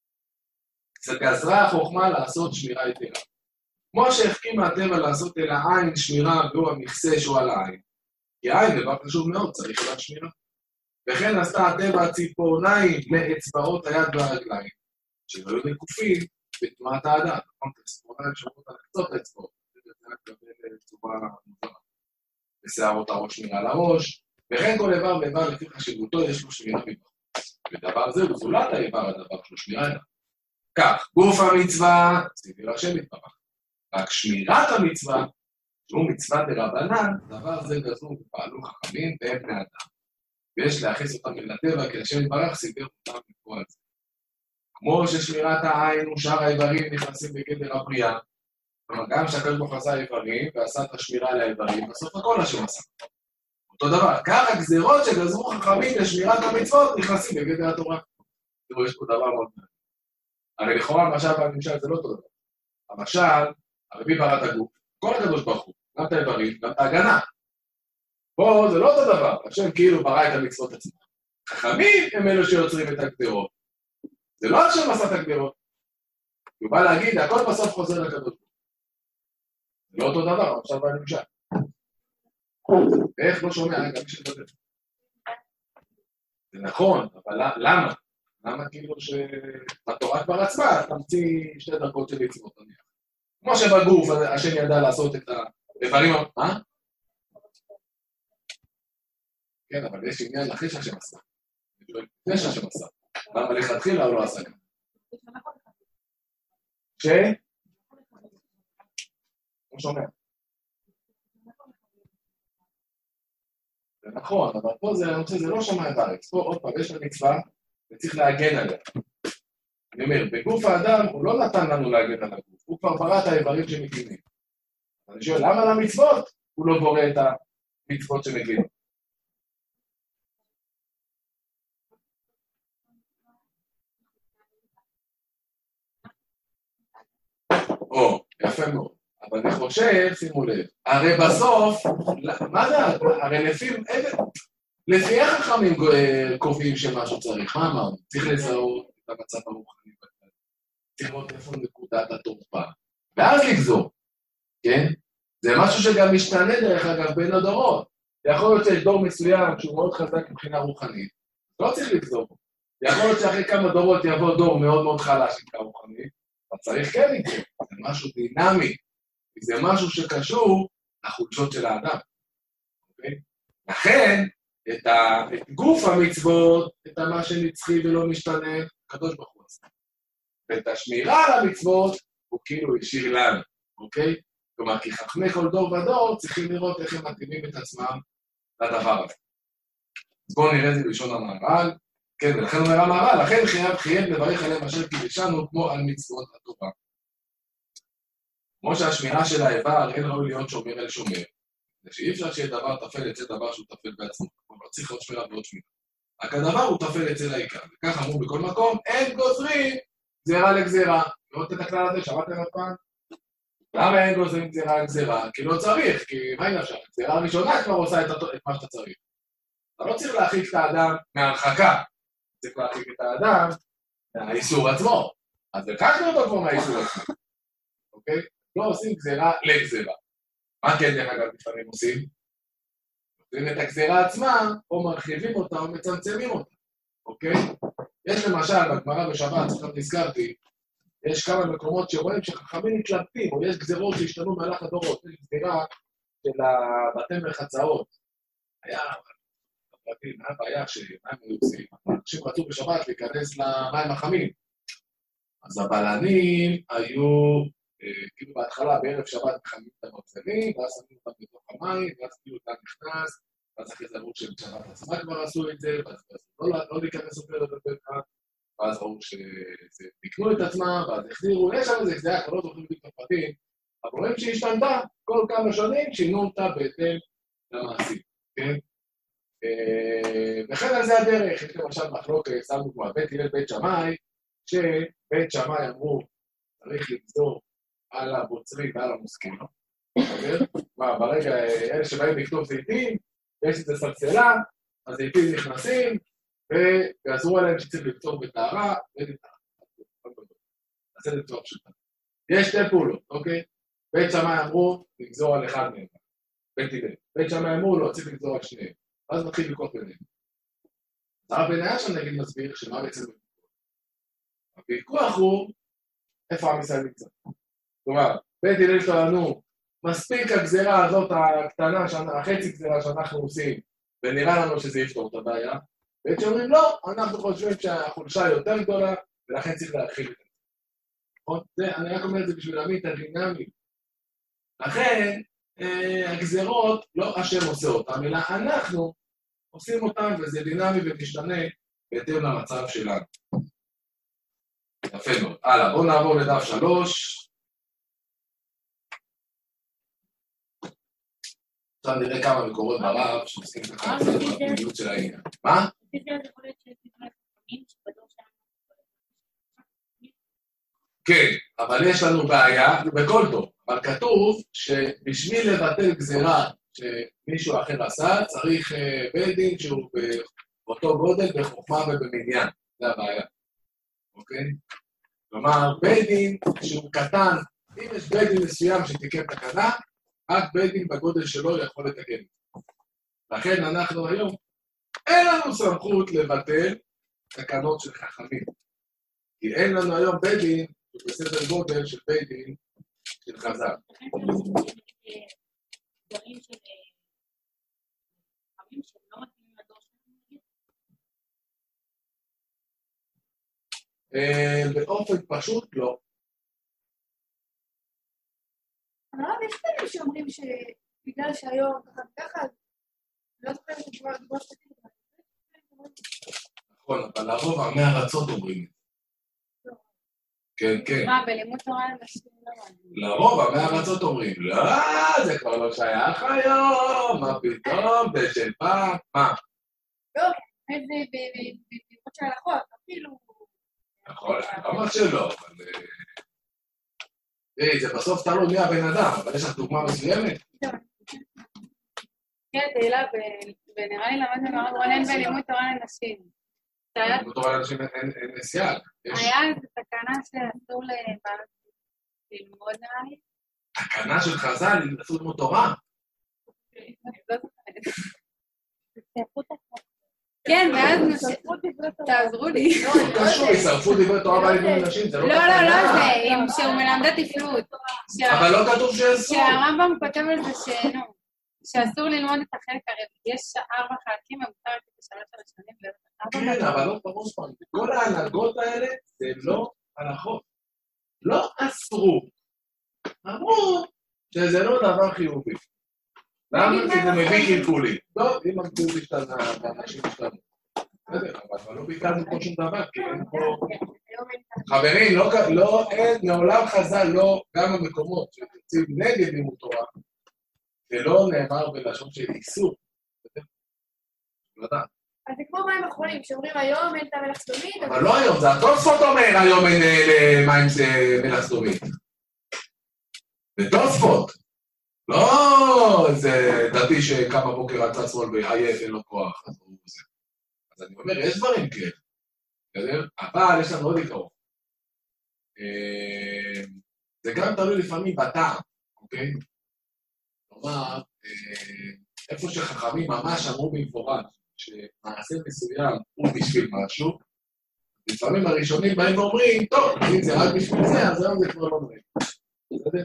זה גזרה החוכמה לעשות שמירה יתרה. כמו שהחכים הטבע לעשות אל העין שמירה, והוא המכסה שהוא על העין. כי העין דבר חשוב מאוד, צריך לדעת שמירה. וכן עשתה הטבע הציפורניים לאצבעות היד והרגליים, שהם היו נקופים בתנועת האדם. נכון? הציפורניים שמות על קצות האצבעות. זה מקבל צורה מוזרה. ושערות הראש שמירה על הראש, וכן כל איבר ואיבר לפי חשיבותו יש לו שמירה מבחוץ. ודבר זה הוא זולת האיבר הדבר של שמירה אליו. כך, גוף המצווה, ציווי להשם יתברך. רק שמירת המצווה, שהוא מצווה דרבנן, דבר זה גזור ופעלו חכמים והם בני אדם. ויש להכניס אותם אל הטבע, כי השם יתברך סידר אותם לקרוא על זה. כמו ששמירת העין ושאר האיברים נכנסים בגדר הבריאה, כלומר גם שהקדוש ברוך הוא עשה איברים ועשה את השמירה על האיברים, בסוף הכל השם עשה. אותו דבר, כך הגזירות שגזרו חכמים לשמירת המצוות נכנסים בגדר התורה. תראו, יש פה דבר מאוד מעניין. הרי לכאורה המשל והנמשל זה לא אותו דבר. המשל, הרבי ברא את הגוף, כל הקדוש ברוך הוא, גם את האיברים, גם את ההגנה. פה זה לא אותו דבר, השם כאילו ברא את המצוות עצמם. חכמים הם אלו שיוצרים את הגדרות. זה לא השם עשה את הגדרות. הוא בא להגיד, הכל בסוף חוזר לקדוש ברוך הוא. זה לא אותו דבר, המשל והנמשל. ואיך לא שומע, גם מי שתדבר. זה נכון, אבל למה? למה כאילו שבתורה כבר עצמה תמציא שתי דרכות של מצוות, כמו שבגוף השם ידע לעשות את האיברים, מה? כן, אבל יש עניין אחרי שהשם עשה. לפני שהשם עשה. למה לכתחילה הוא לא עשה גם? לא שומע. זה נכון, אבל פה זה לא שמע את הארץ. פה עוד פעם, יש מצווה וצריך להגן עליה. אני אומר, בגוף האדם הוא לא נתן לנו להגן על הגוף, הוא כבר ברא את האיברים שמגינים. אני שואל, למה למצוות הוא לא בורא את המצוות שמגינים? או, יפה מאוד. אבל אני חושב, שימו לב, הרי בסוף, מה זה? הרי לפי איך החכמים קובעים שמשהו צריך? מה אמרנו? צריך לזהות את המצב הרוחני. צריך לראות איפה נקודת התורפה. ואז לגזור, כן? זה משהו שגם משתנה דרך אגב בין הדורות. יכול להיות שיש דור מסוים שהוא מאוד חזק מבחינה רוחנית, לא צריך לגזור. יכול להיות שאחרי כמה דורות יבוא דור מאוד מאוד חלש מבחינה רוחנית, אבל צריך כן לגזור. זה משהו דינמי. זה משהו שקשור לחולשות של האדם. אוקיי? לכן, את גוף המצוות, את מה שנצחי ולא משתנה, הקדוש ברוך הוא עשה. ואת השמירה על המצוות, הוא כאילו השאיר לנו, אוקיי? כלומר, כי חכמי כל דור ודור צריכים לראות איך הם מתאימים את עצמם לדבר הזה. אז בואו נראה את זה בלשון המהר"ל. כן, ולכן אומר המהר"ל, לכן חייב לברך עליהם אשר קידשנו כמו על מצוות התורה. כמו שהשמירה של האיבר אין ראוי להיות שומר אל שומר. זה שאי אפשר שיהיה דבר תפל אצל דבר שהוא תפל בעצמו. כלומר, צריך עוד שמירה ועוד שמירה. רק הדבר הוא תפל אצל העיקר. וכך אמרו בכל מקום, אין גוזרים גזירה לגזירה. לראות את הכלל הזה, שמעתם הפעם? למה אין גוזרים גזירה לגזירה? כי לא צריך, כי מה אין אפשר? גזירה הראשונה כבר עושה את מה שאתה צריך. אתה לא צריך להרחיק את האדם מהרחקה. צריך להרחיק את האדם מהאיסור עצמו. אז הרחקנו אותו כבר מהאיסור עצמו. אוקיי? לא עושים גזירה לגזירה. מה כן דרך אגב לפעמים עושים? עושים את הגזירה עצמה, או מרחיבים אותה או מצמצמים אותה. אוקיי? יש למשל, בגמרא בשבת, סתם נזכרתי, יש כמה מקומות שרואים שחכמים מתלבטים, או יש גזירות שהשתנו מהלך הדורות. יש גזירה של הבתי מרחצאות. היה בעיה שמים היוצאים. אנשים רצו בשבת להיכנס למים החמים. אז הבלנים היו, כאילו בהתחלה בערב שבת מחמים את המוצרים, ואז שמים אותם בתוך המים, ואז כאילו אתה נכנס, ואז אחרי זה אמרו שבשבת עצמה כבר עשו את זה, ואז לא להיכנס יותר לדבר כאן, ואז ראו שזה תקנו את עצמם, ואז החזירו, יש שם איזה גזירה, אנחנו לא זוכרים בדיוק את הפרטים, אבל רואים שהיא השתנתה כל כמה שנים, שינו אותה בהתאם למעשים, כן? וכן על זה הדרך, יש למשל מחלוקת, שמנו כמו בית הלל בית שמאי, שבית שמאי אמרו, צריך לגזור על הבוצרים ועל המוסקים. ברגע, אלה שבאים לכתוב זיתים, יש איזה סלסלה, הזיתים נכנסים, ועזרו עליהם שצריך לכתוב בטהרה, נעשה את זה טוב פשוטה. יש שתי פעולות, אוקיי? בית שמאי אמרו, לגזור על אחד מהם. בית הלל. בית שמאי אמרו, לא, צריך לגזור על שניהם. ואז מתחיל לקרות ביניהם. הרב בניה שם נגיד מסביר שמה בעצם הוויכוח הוא איפה עם ישראל נמצא. כלומר, בית הלל טוענו, מספיק הגזירה הזאת הקטנה, החצי גזירה שאנחנו עושים, ונראה לנו שזה יפתור את הבעיה, ויש שאומרים, לא, אנחנו חושבים שהחולשה יותר גדולה, ולכן צריך להרחיב את זה. אני רק אומר את זה בשביל להבין את הדינמיות. לכן, הגזרות, לא השם עושה אותם, אלא אנחנו עושים אותם, וזה דינמי ומשתנה בהתאם למצב שלנו. יפה מאוד. הלאה, בואו נעבור לדף 3. עכשיו נראה כמה מקורות ברב שעושים ככה בפעילות של העניין. מה? כן, אבל יש לנו בעיה בכל טוב. אבל כתוב שבשביל לבטל גזירה שמישהו אחר עשה, צריך בית דין שהוא באותו גודל, בחוכמה ובמניין. זה הבעיה. אוקיי? כלומר, בית דין שהוא קטן, אם יש בית דין מסוים שתיקן תקנה, רק בית דין בגודל שלו יכול לתקן. לכן אנחנו היום, אין לנו סמכות לבטל תקנות של חכמים. כי אין לנו היום בית דין בסדר גודל של בית דין של חז"ל. דברים של חכמים שהם לא מתאימים לדור שלנו? באופן פשוט לא. אבל יש כאלה שאומרים שבגלל שהיום ככה, לא זוכרת שכבר דברה שתיים. נכון, אבל לרוב עמי ארצות אומרים. כן, כן. מה, בלימוד תורה לנשים לא מעניין? לרוב עמי ארצות אומרים, לא, זה כבר לא שייך היום, מה פתאום, זה של פעם, מה? לא, זה בלימוד של הלכות, אפילו... נכון, לא אומר שלא, אבל... זה בסוף תלוי מי הבן אדם, אבל יש לך דוגמה מסוימת? כן, תהילה, ונראה לי למדנו מאוד רונן בלימוד תורה לנשים. בלימוד תורה לנשים אין סייג. היה איזו תקנה שאסור לבעלות ללמוד נראה לי? תקנה של חז"ל, אסור ללמוד תורה? לא זוכרת. כן, ואז תעזרו לי. לא קשור, ישרפו דברי תורה בלימוד נשים, זה לא... לא, זה, שהוא מלמד תפלות. אבל לא כתוב שאסור. שהרמב"ם כותב על זה שאסור ללמוד את החלק הרביעי. יש 4 חלקים, ומותר את 3 הראשונים. כן, אבל לא ברור פעם. כל ההנהגות האלה זה לא הלכות. לא אסרו. אמרו שזה לא דבר חיובי. למה? כי זה מביא קלקולים. טוב, אם המציאות השתנה, ואנשים השתנו. בסדר, אבל לא ביקרנו פה שום דבר, כי אין פה... חברים, אין, מעולם חז"ל לא, גם המקומות שתקציב נגד לימוד תורה, זה לא נאמר בלשון של איסור. לא יודע. אז זה כמו מים אחרונים, שאומרים היום אין את המלח סדומית. אבל לא היום, זה התוספות אומר היום אין מים מלח סדומית. זה תוספות. לא, זה דתי שקם בבוקר רצה שמאל ועייף, אין לו כוח, אז הוא זה. אז אני אומר, יש דברים כאלה. אבל יש לנו עוד עיקרון. זה גם תלוי לפעמים בטעם, אוקיי? כלומר, איפה שחכמים ממש אמרו במפורש, שמעשה מסוים הוא בשביל משהו, לפעמים הראשונים באים ואומרים, טוב, אם זה רק בשביל זה, אז היום זה כבר לא נראה. בסדר?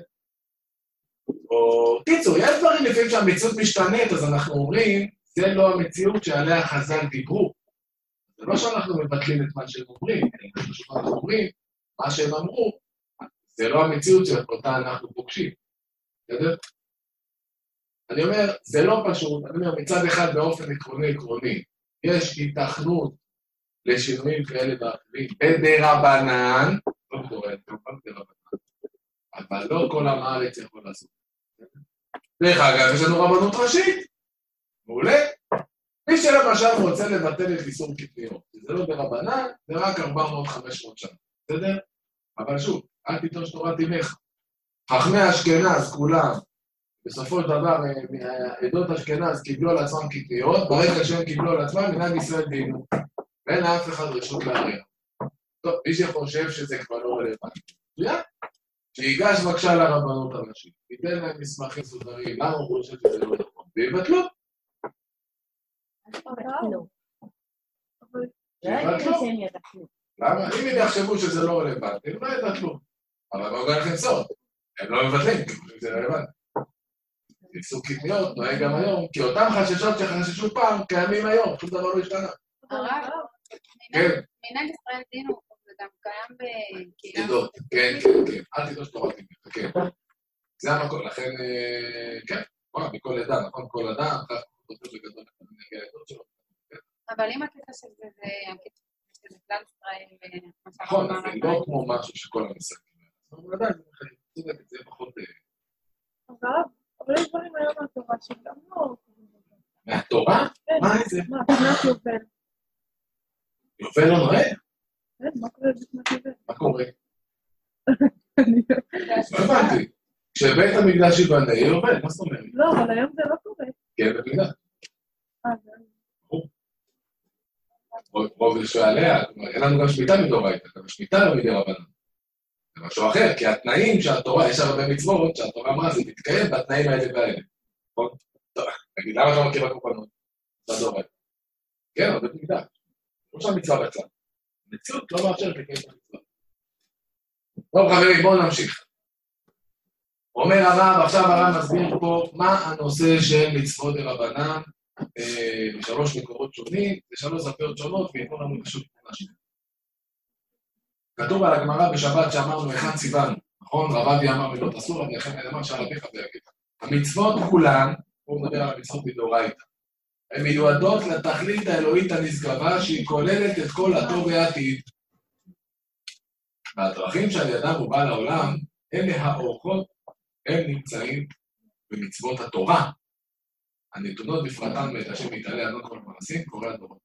או קיצור, יש דברים לפעמים שהמציאות משתנית, אז אנחנו אומרים, זה לא המציאות שעליה חז"ל דיברו. זה לא שאנחנו מבטלים את מה שהם אומרים, אלא פשוט אנחנו אומרים, מה שהם אמרו, זה לא המציאות שאותה אנחנו פוגשים. בסדר? אני אומר, זה לא פשוט, אני אומר, מצד אחד באופן עקרוני, יש היתכנות לשינויים כאלה ואחרים, בדרבנן, לא מדורן, כמובן בדרבנן, אבל לא כל עם הארץ יכול לעשות. דרך אגב, יש לנו רבנות ראשית, מעולה. מי שלמשל רוצה לבטל את איסור קטניות, זה לא ברבנן, זה רק 400-500 שנה, בסדר? אבל שוב, אל תיטוש תורת אמך. חכמי אשכנז כולם, בסופו של דבר, עדות אשכנז קיבלו על עצמם קטניות, ברגע שהם קיבלו על עצמם, מנהג ישראל דיינו. ואין לאף אחד רשות להריע. טוב, מי שחושב שזה כבר לא רלוונטי. שיגש בבקשה לרבנות הראשית, ייתן להם מסמכים סודרים, למה הוא חושב שזה לא נכון, ויבטלו. למה? אם הם יחשבו שזה לא רלוונטי, הם לא יבטלו. אבל לא אומר לכם סוד, הם לא מבטלים, כי חושבים שזה רלוונטי. איסור קטניות נוהג גם היום, כי אותם חששות שחששו פעם קיימים היום, שום דבר לא השתנה. הרב, כן. מנהג ישראל דין הוא זה גם קיים בקהילה. עדות, כן. אל תדעו שתורת אימא, כן. זה המקום, לכן, כן, בכל עדה, נכון? כל אדם, כך חושב לגדול את מנהגי העדות שלו. אבל אם הקטע של זה, זה הקטע של כלל ישראל, נכון, זה לא כמו משהו שכל המסכים. אבל עדיין, זה פחות... אבל יש דברים היום מהתורה שגם לא... מהתורה? מה זה? מה, בנת יובל. יובל לא נוהג? כן, מה קורה בנת יובל? מה קורה? לא הבנתי. כשבית המקדש ייבנה, יובל, מה זאת אומרת? לא, אבל היום זה לא קורה. כן, במידה. זה... רוב יושבי עליה, כלומר, אין לנו גם שמיטה מדאורייתא, גם שמיטה לא מדי רבנן. זה משהו אחר, כי התנאים שהתורה, יש הרבה מצוות, שהתורה אמרה, זה תתקיים בתנאים האלה והאלה. נכון? טוב, נגיד, למה אתה לא מכיר בקורבנות? בדאורייתא. כן, אבל בית מקדש. לא שהמצווה בצד. המציאות לא מאפשרת לקיים את המצווה. טוב, חברים, בואו נמשיך. אומר הרב, עכשיו הרב מסביר פה מה הנושא של מצוות דרבנן, בשלוש מקורות שונים, בשלוש ספרות שונות, ויתנו לנו פשוט תמונה שלנו. כתוב על הגמרא בשבת שאמרנו, היכן ציוונו, נכון? רב אבי אמר מילות אסור, אבל לכן אמר שערביך ויגיד. המצוות כולן, הוא מדבר על המצוות מדאורייתא, הן מיועדות לתכלית האלוהית הנשגבה, שהיא כוללת את כל הטוב והעתיד. והדרכים שעל ידם הוא בא לעולם, אלה האורחות, הם נמצאים במצוות התורה. הנתונות בפרטן מאת השם מתעלה עד כל המעשים, קורא הדורות.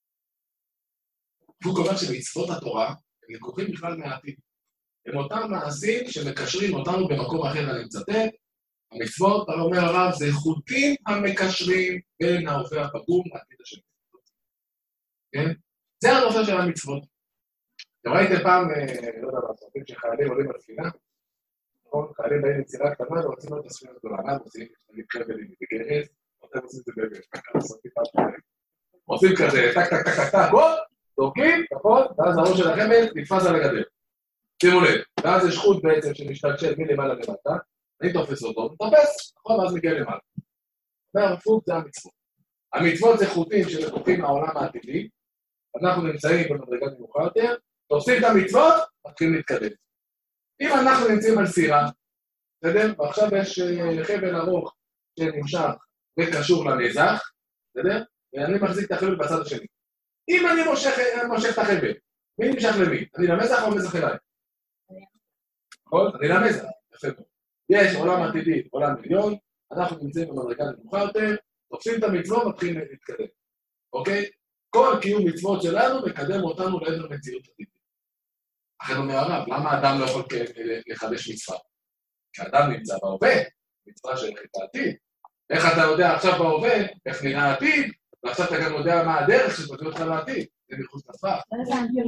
הוא קורא שמצוות התורה הם לקוחים בכלל מהעתיד. הם אותם מעשים שמקשרים אותנו במקום אחר, אני מצטט. המצוות, אתה אומר הרב, זה חוטים המקשרים בין ההווה הפגום לעתיד השם. כן? זה הנושא של המצוות. אתם ראיתם פעם, לא יודע מה, סרטים שחיילים עולים על ספינה? נכון? חיילים באים לצירה קטנה ורוצים לו את הספינה הגדולה. מה הם עושים? אני חיילים בגרס, אתם עושים את זה באמת. עושים כזה, טק, טק, טק, טק, טק, דורקים, נכון? ואז הראש של החבל נתפס על הגדר. שימו לב, ואז יש חוט בעצם שמשתלשל מלמעלה למטה, אני תופס אותו, תופס, נכון? ואז מגיע למעלה. והרפות זה המצוות. המצוות זה חוטים שלקוחים מהעולם העתידי, אנחנו נמצאים במדרגה נמוכה יותר, תופסים את המצוות, מתחילים להתקדם. אם אנחנו נמצאים על סירה, בסדר? ועכשיו יש חבל ארוך שנמשך וקשור למזח, בסדר? ואני מחזיק את החבל בצד השני. אם אני מושך את החבל, מי נמשך למי? אני למזח או המזח אליי? נכון? אני למזח, יפה מאוד. יש עולם עתידי, עולם מיליון, אנחנו נמצאים במדרגה נמוכה יותר, תופסים את המצוות, מתחילים להתקדם. אוקיי? כל קיום מצוות שלנו מקדם אותנו לעבר מציאות עתידית. לכן אומר הרב, למה אדם לא יכול לחדש מצווה? כי אדם נמצא בהווה, מצווה שהולכת לעתיד. איך אתה יודע עכשיו בהווה, איך נראה העתיד, ועכשיו אתה גם יודע מה הדרך שתביא אותך לעתיד. זה מחוץ לטווח. לא הבנתי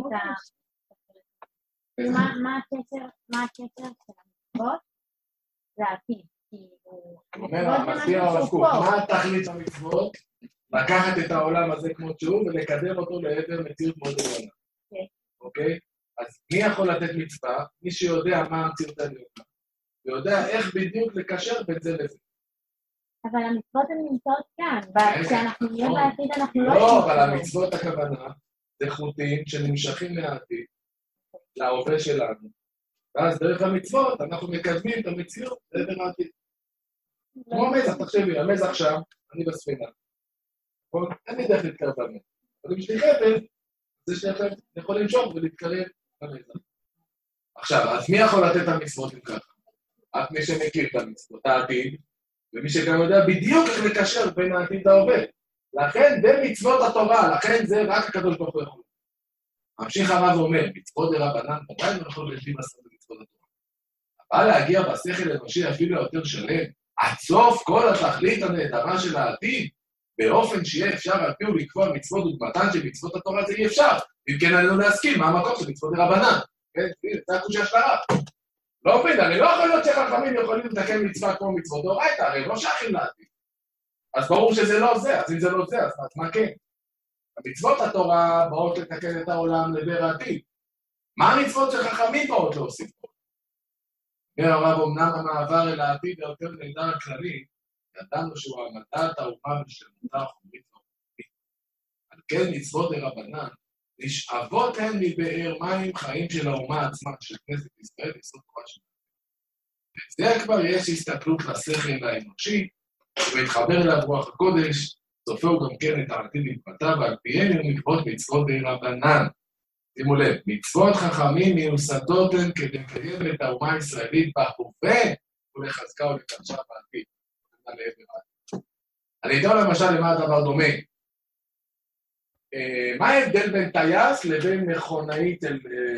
מה הקשר של המצוות לעתיד? אומר, המסביר הרב קוק, מה התכלית המצוות? לקחת את העולם הזה כמו שהוא ולקדם אותו לעבר מציאות מאוד עליונה. אוקיי? אז מי יכול לתת מצווה? מי שיודע מה המציאות העליונה. ויודע איך בדיוק לקשר בין זה לזה. אבל המצוות הן נמצאות כאן, וכשאנחנו נהיה בעתיד אנחנו לא... לא, אבל המצוות הכוונה זה חוטים שנמשכים מהעתיד להווה שלנו. ואז דרך המצוות אנחנו מקדמים את המציאות לעבר העתיד. כמו המזח, תחשבי, המזח שם, אני בספינה. אין לי דרך להתקרב למזח. אבל בשביל חבל, זה שאתם יכולים למשוך ולהתקרב למזח. עכשיו, אז מי יכול לתת את המצוות אם ככה? רק מי שמכיר את המצוות, העתיד, ומי שגם יודע בדיוק איך לקשר בין העתיד להווה. לכן, במצוות התורה, לכן זה רק הקדוש ברוך הוא יכול. ממשיך הרב ואומר, מצוות דרבנן, ודאי לא יכול להשלים לעשות במצוות התורה. אבל להגיע בשכל אנושי אפילו יותר שלם, עד סוף כל התכלית הנהדרה של העתיד, באופן שיהיה אפשר על פי ולקבוע מצוות ודמתן של מצוות התורה, זה אי אפשר. אם כן, אני לא להסכים מה המקום של מצוות דרבנן. כן, זה התחושה של הרב. לא מבין, אני לא יכול להיות שחכמים יכולים לתקן מצווה כמו מצוות דאורייתא, הרי הם לא שייכים לעתיד. אז ברור שזה לא זה, אז אם זה לא זה, אז מה כן? המצוות התורה באות לתקן את העולם לעבר העתיד. מה המצוות של חכמים באות להוסיף פה? אומר הרב, אמנם המעבר אל העתיד היותר נהדר הכללי, ידענו שהוא העמדת האומה ושלמותה החומרית והחומרית. על כן מצוות דרבנן, נשאבות הן מבאר מים חיים של האומה עצמה, של כנסת ישראל, יסוד תורה שלנו. זה כבר יש הסתכלות לשכל האנושי, ומתחבר אליו רוח הקודש, צופהו גם כן את העתיד להתבטא, ועל פיהם יהיו מצוות מצוות דרבנן. שימו לב, מצוות חכמים מיוסדות הן כדי לקיים את האומה הישראלית בהווה, ולחזקה ולקדשה בעתיד. אני אתן למשל למה הדבר דומה. מה ההבדל בין טייס לבין מכונאי של...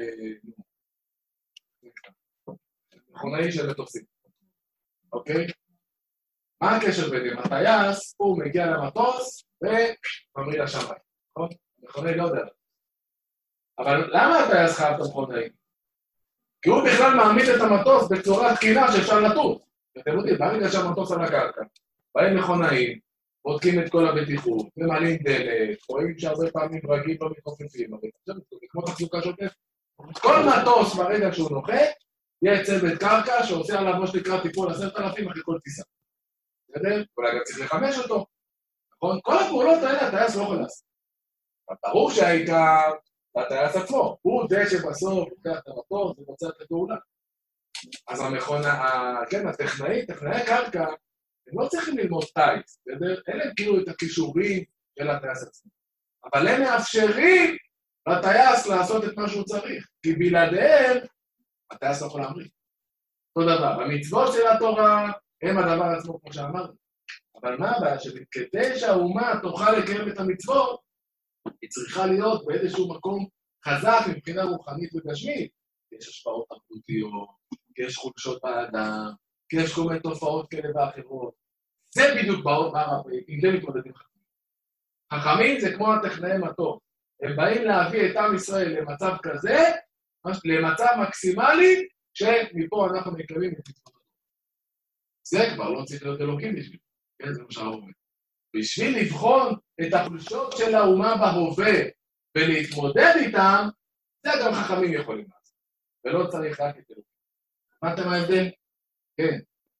מכונאי של מטוסים, אוקיי? מה הקשר ביניהם? הטייס, הוא מגיע למטוס וממריא לשמיים, נכון? מכונאי לא יודע. אבל למה הטייס חייב את המכונאי? כי הוא בכלל מעמיד את המטוס בצורה תקינה שאפשר לטוס. אתם יודעים, ברגע שהמטוס על הקרקע, באים מכונאים, בודקים את כל הבטיחות, ממלאים דלת, רואים שהרבה פעמים ברגים לא מתחופפים, אבל זה כמו תחזוקה שוטפת. כל מטוס ברגע שהוא נוחת, יהיה צוות קרקע שעושה עליו מה שנקרא טיפול 10,000 אחרי כל טיסה. בסדר? אולי גם צריך לחמש אותו. נכון? כל הפעולות האלה הטייס לא יכול לעשות. ברור שהעיקר הטייס עצמו, הוא זה שבסוף לוקח את המטוס ומוצא את הפעולה. אז הטכנאי הקרקע, הם לא צריכים ללמוד טייס, בסדר? אין להם כאילו את הכישורים של הטייס עצמו. אבל הם מאפשרים לטייס לעשות את מה שהוא צריך, כי בלעדיהם הטייס לא יכול להמריא. אותו דבר, המצוות של התורה הם הדבר עצמו כמו שאמרנו. אבל מה הבעיה? שכדי שהאומה תוכל לקיים את המצוות, היא צריכה להיות באיזשהו מקום חזק מבחינה רוחנית וגשמית. יש השפעות תרבותיות, יש חולשות באדם, יש כל מיני תופעות כאלה ואחרות. זה בדיוק עם זה מתמודדים חכמים. חכמים זה כמו הטכנאי מטוס. הם באים להביא את עם ישראל למצב כזה, למצב מקסימלי, שמפה אנחנו מקווים את מצוות. זה כבר לא צריך להיות אלוקים בשביל. כן, זה מה שהאומר. בשביל לבחון את החולשות של האומה בהווה ולהתמודד איתם, זה גם חכמים יכולים לעשות. ולא צריך רק את אלוקים. שמעתם מה ההבדל? כן.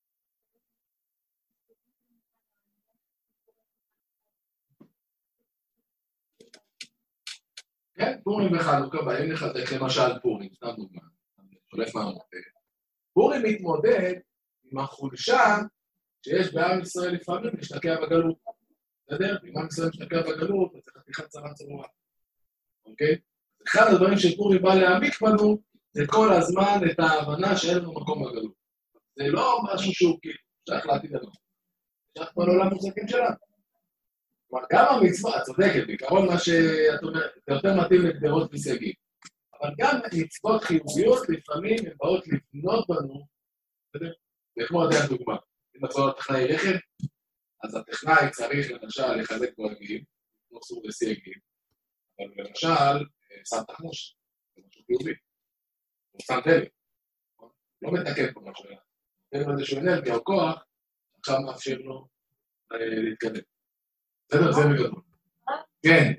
כן, פורים וחנוכה, באים לחזק למשל פורים, סתם דוגמה. הולך מהמותה. פורים מתמודד עם החולשה שיש בעם ישראל לפעמים להשתקע בגלות. בסדר? אם עם ישראל משתקע בגלות, אז זה חתיכת צרה צרורה. אוקיי? אחד הדברים שפורים בא להעמיק בנו, זה כל הזמן את ההבנה שאין לנו מקום בגלות. זה לא משהו שהוא כאילו, שייך לעתיד לנו. שייך פה לעולם מושגים שלנו. כלומר, גם המצווה, את צודקת, בעיקרון מה שאת אומרת, זה יותר מתאים לגדרות וסייגים. אבל גם מצוות חיוביות, לפעמים הן באות לבנות בנו, בסדר? זה כמו עדי הדוגמה. אם נחזור לטכנאי רכב, אז הטכנאי צריך למשל לחזק ברגים, כמו סור וסייגים, אבל למשל, שם תחמוש, זה משהו חיובי. הוא שם דלק. לא מתקן פה משהו אלא. אין לו איזשהו אנרגיה או כוח, עכשיו מאפשר לו להתקדם. בסדר, זה בגדול. כן.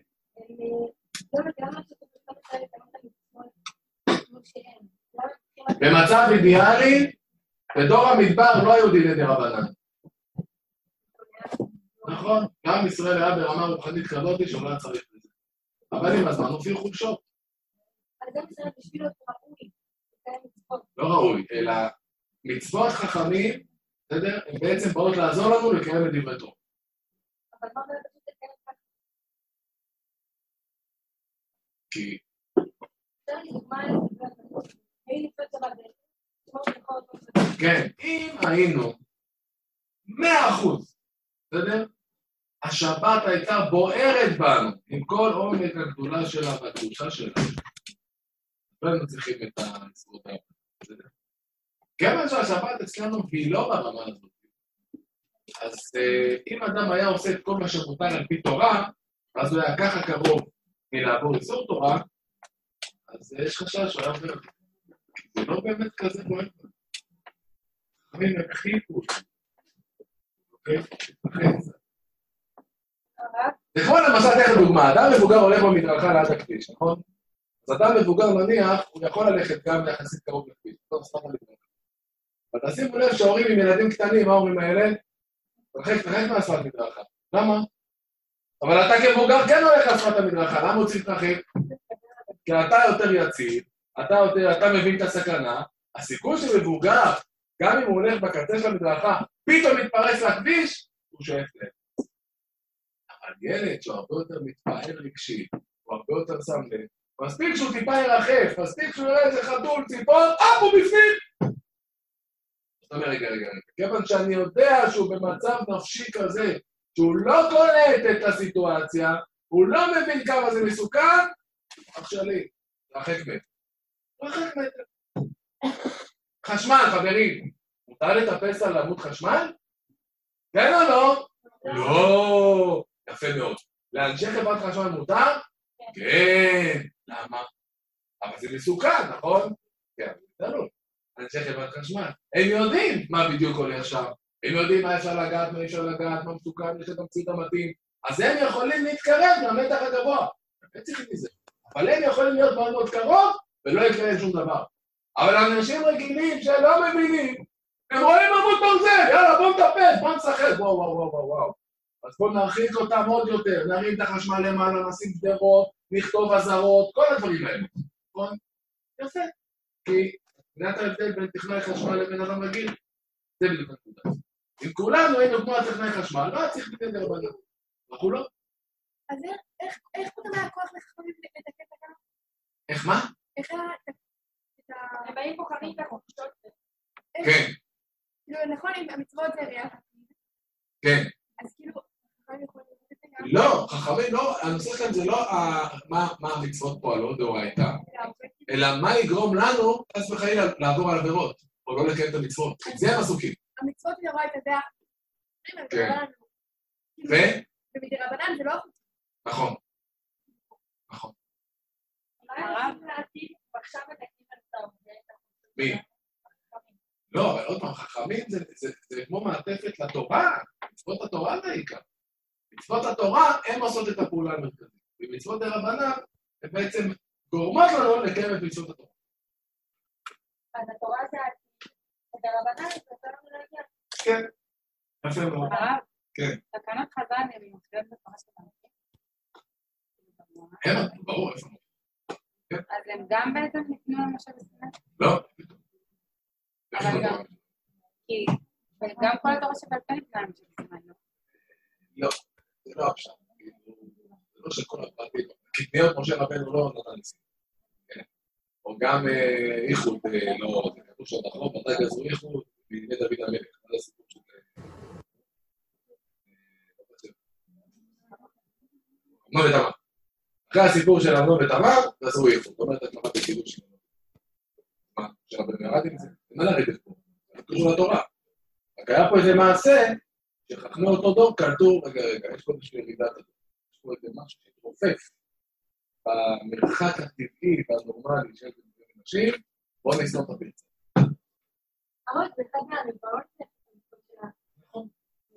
במצב אידיאלי, בדור המדבר לא היו דיני דרבנן. נכון, גם ישראל היה ברמה רוחנית כזאת שלא היה צריך לזה. אבל עם הזמן הופיעו חולשות. אז גם ישראל בשבילו ראוי. לא ראוי, אלא מצוות חכמים, בסדר, הן בעצם באות לעזור לנו לקיים את דברי תורה. אבל מה זה פשוט לקיים את זה? כי... כן, אם היינו 100%, בסדר? השבת הייתה בוערת בנו, עם כל עומק הגדולה שלה והקדושה שלה. לא היינו צריכים את המצוות האלה, בסדר? כיוון שהשבת אצלנו היא לא ברמה הזאת. אז אם אדם היה עושה את כל מה שמותר על פי תורה, אז הוא היה ככה קרוב מלעבור איסור תורה, אז יש חשש שהוא היה עובר. זה לא באמת כזה בוער. חכמים הם החליפו. אוקיי? לכן זה. זה כמו למשל, תכף דוגמה, אדם מבוגר הולך במדרכה ליד הכביש, נכון? אז אדם מבוגר נניח, הוא יכול ללכת גם יחסית קרוב לכביש, לא סתם על מדרכה. אבל תשימו לב שההורים עם ילדים קטנים, מה ההורים האלה? תרחק מהאספלט מדרכה. למה? אבל אתה כמבוגר כן הולך על שפת המדרכה, למה הוא צריך להתרחב? כי אתה יותר יציב, אתה מבין את הסכנה, הסיכוי של מבוגר, גם אם הוא הולך בקצה של המדרכה, פתאום מתפרץ לכביש, הוא שואף לב. אבל ילד שהוא הרבה יותר מתפעל רגשי, הוא הרבה יותר שם לב, מספיק שהוא טיפה ירחף, מספיק שהוא יראה איזה חתול, ציפור, הוא בפנים! זאת אומרת, רגע, כיוון שאני יודע שהוא במצב נפשי כזה, שהוא לא קולט את הסיטואציה, הוא לא מבין כמה זה מסוכן, אח שלי, רחק מטר. חשמל, חברים, מותר לטפס על עמוד חשמל? כן או לא? לא. יפה מאוד. לאנשי חברת חשמל מותר? כן. למה? אבל זה מסוכן, נכון? כן, זה לא. אנשי חברת חשמל. הם יודעים מה בדיוק הולך שם. הם יודעים מה אפשר לגעת, מה אפשר לגעת, מה מסוכן, יש את המציאות המתאים. אז הם יכולים להתקרב למתח הגבוה. הם צריכים מזה. אבל הם יכולים להיות מאוד מאוד קרוב, ולא יקרה להם שום דבר. אבל אנשים רגילים שלא מבינים, הם רואים עמוד ברזל, יאללה בוא נטפס, בוא נשחק, וואו. אז בוא נרחיק אותם עוד יותר, נרים את החשמל למעלה, נשים גדרות, נכתוב אזהרות, כל הדברים האלה. נכון? יפה. כי נעת ההבדל בין טכנאי חשמל לבין אדם רגיל, זה בדיוק הנקודה. אם כולנו היינו כמו הטכנאי חשמל, לא צריך לתת לרבנה. אנחנו לא. אז איך פתאום היה כוח לחכמים לתקן תקנה? איך מה? איך היה הם באים בוחרים בחופשות. כן. כאילו, נכון, אם המצוות זה ראייה. כן. אז כאילו, חכמים יכולים לתת את זה גם? לא, חכמים לא, הנושא כאן זה לא מה המצוות פועלות דאורייתא, אלא מה יגרום לנו, חס וחלילה, לעבור על עבירות, או לא לקיים את המצוות. זה הם עסוקים. המצוות דאורייתא זה כן. ו? ומדרבנן זה לא חוקי. נכון. הרב לעתיד, ועכשיו מתקנים על זה. מי? לא, אבל עוד פעם, חכמים זה כמו מעטפת לתורה, מצוות התורה זה העיקר. מצוות התורה, הן עושות את הפעולה המרכזית. ומצוות דרבנן, הן בעצם גורמות לנו לקיים את מצוות התורה. אז התורה זה דרבנן, זה יותר מלהגיע. כן, יפה מאוד. הרב, כן. תקנות חז"ל הן מופיעות בתורה שלנו. הם, ברור, איפה. אז הם גם בעצם ניתנו למשל בסיני? לא. אבל גם, כי גם כל התורה שבעל פה ניתנה למשל בסיני, לא? לא, זה לא עכשיו. זה לא שכל הפרטים. קטניות משה רבנו לא נתן לסיני. או גם איחוד, לא, זה כתוב שעוד אחרון, מתי גזרו איחוד, בימי דוד המלך. זה הסיפור של... אמנון ותמר. אחרי הסיפור של אמנון ותמר, גזרו איחוד. זאת אומרת, את למדת בקידוש שלנו. מה? שרבנו ירד עם זה? מה לרדת פה? זה קשור לתורה. רק היה פה איזה מעשה, שחכמי אותו דור קלטו, רגע, יש פה איזושהי ירידת הדור. יש פה איזה משהו שתרופף במרחק הטבעי והנורמלי של אנשים, בואו נסתום את הפרצה. אבל זה אחד מהמגבלות שלנו. נכון.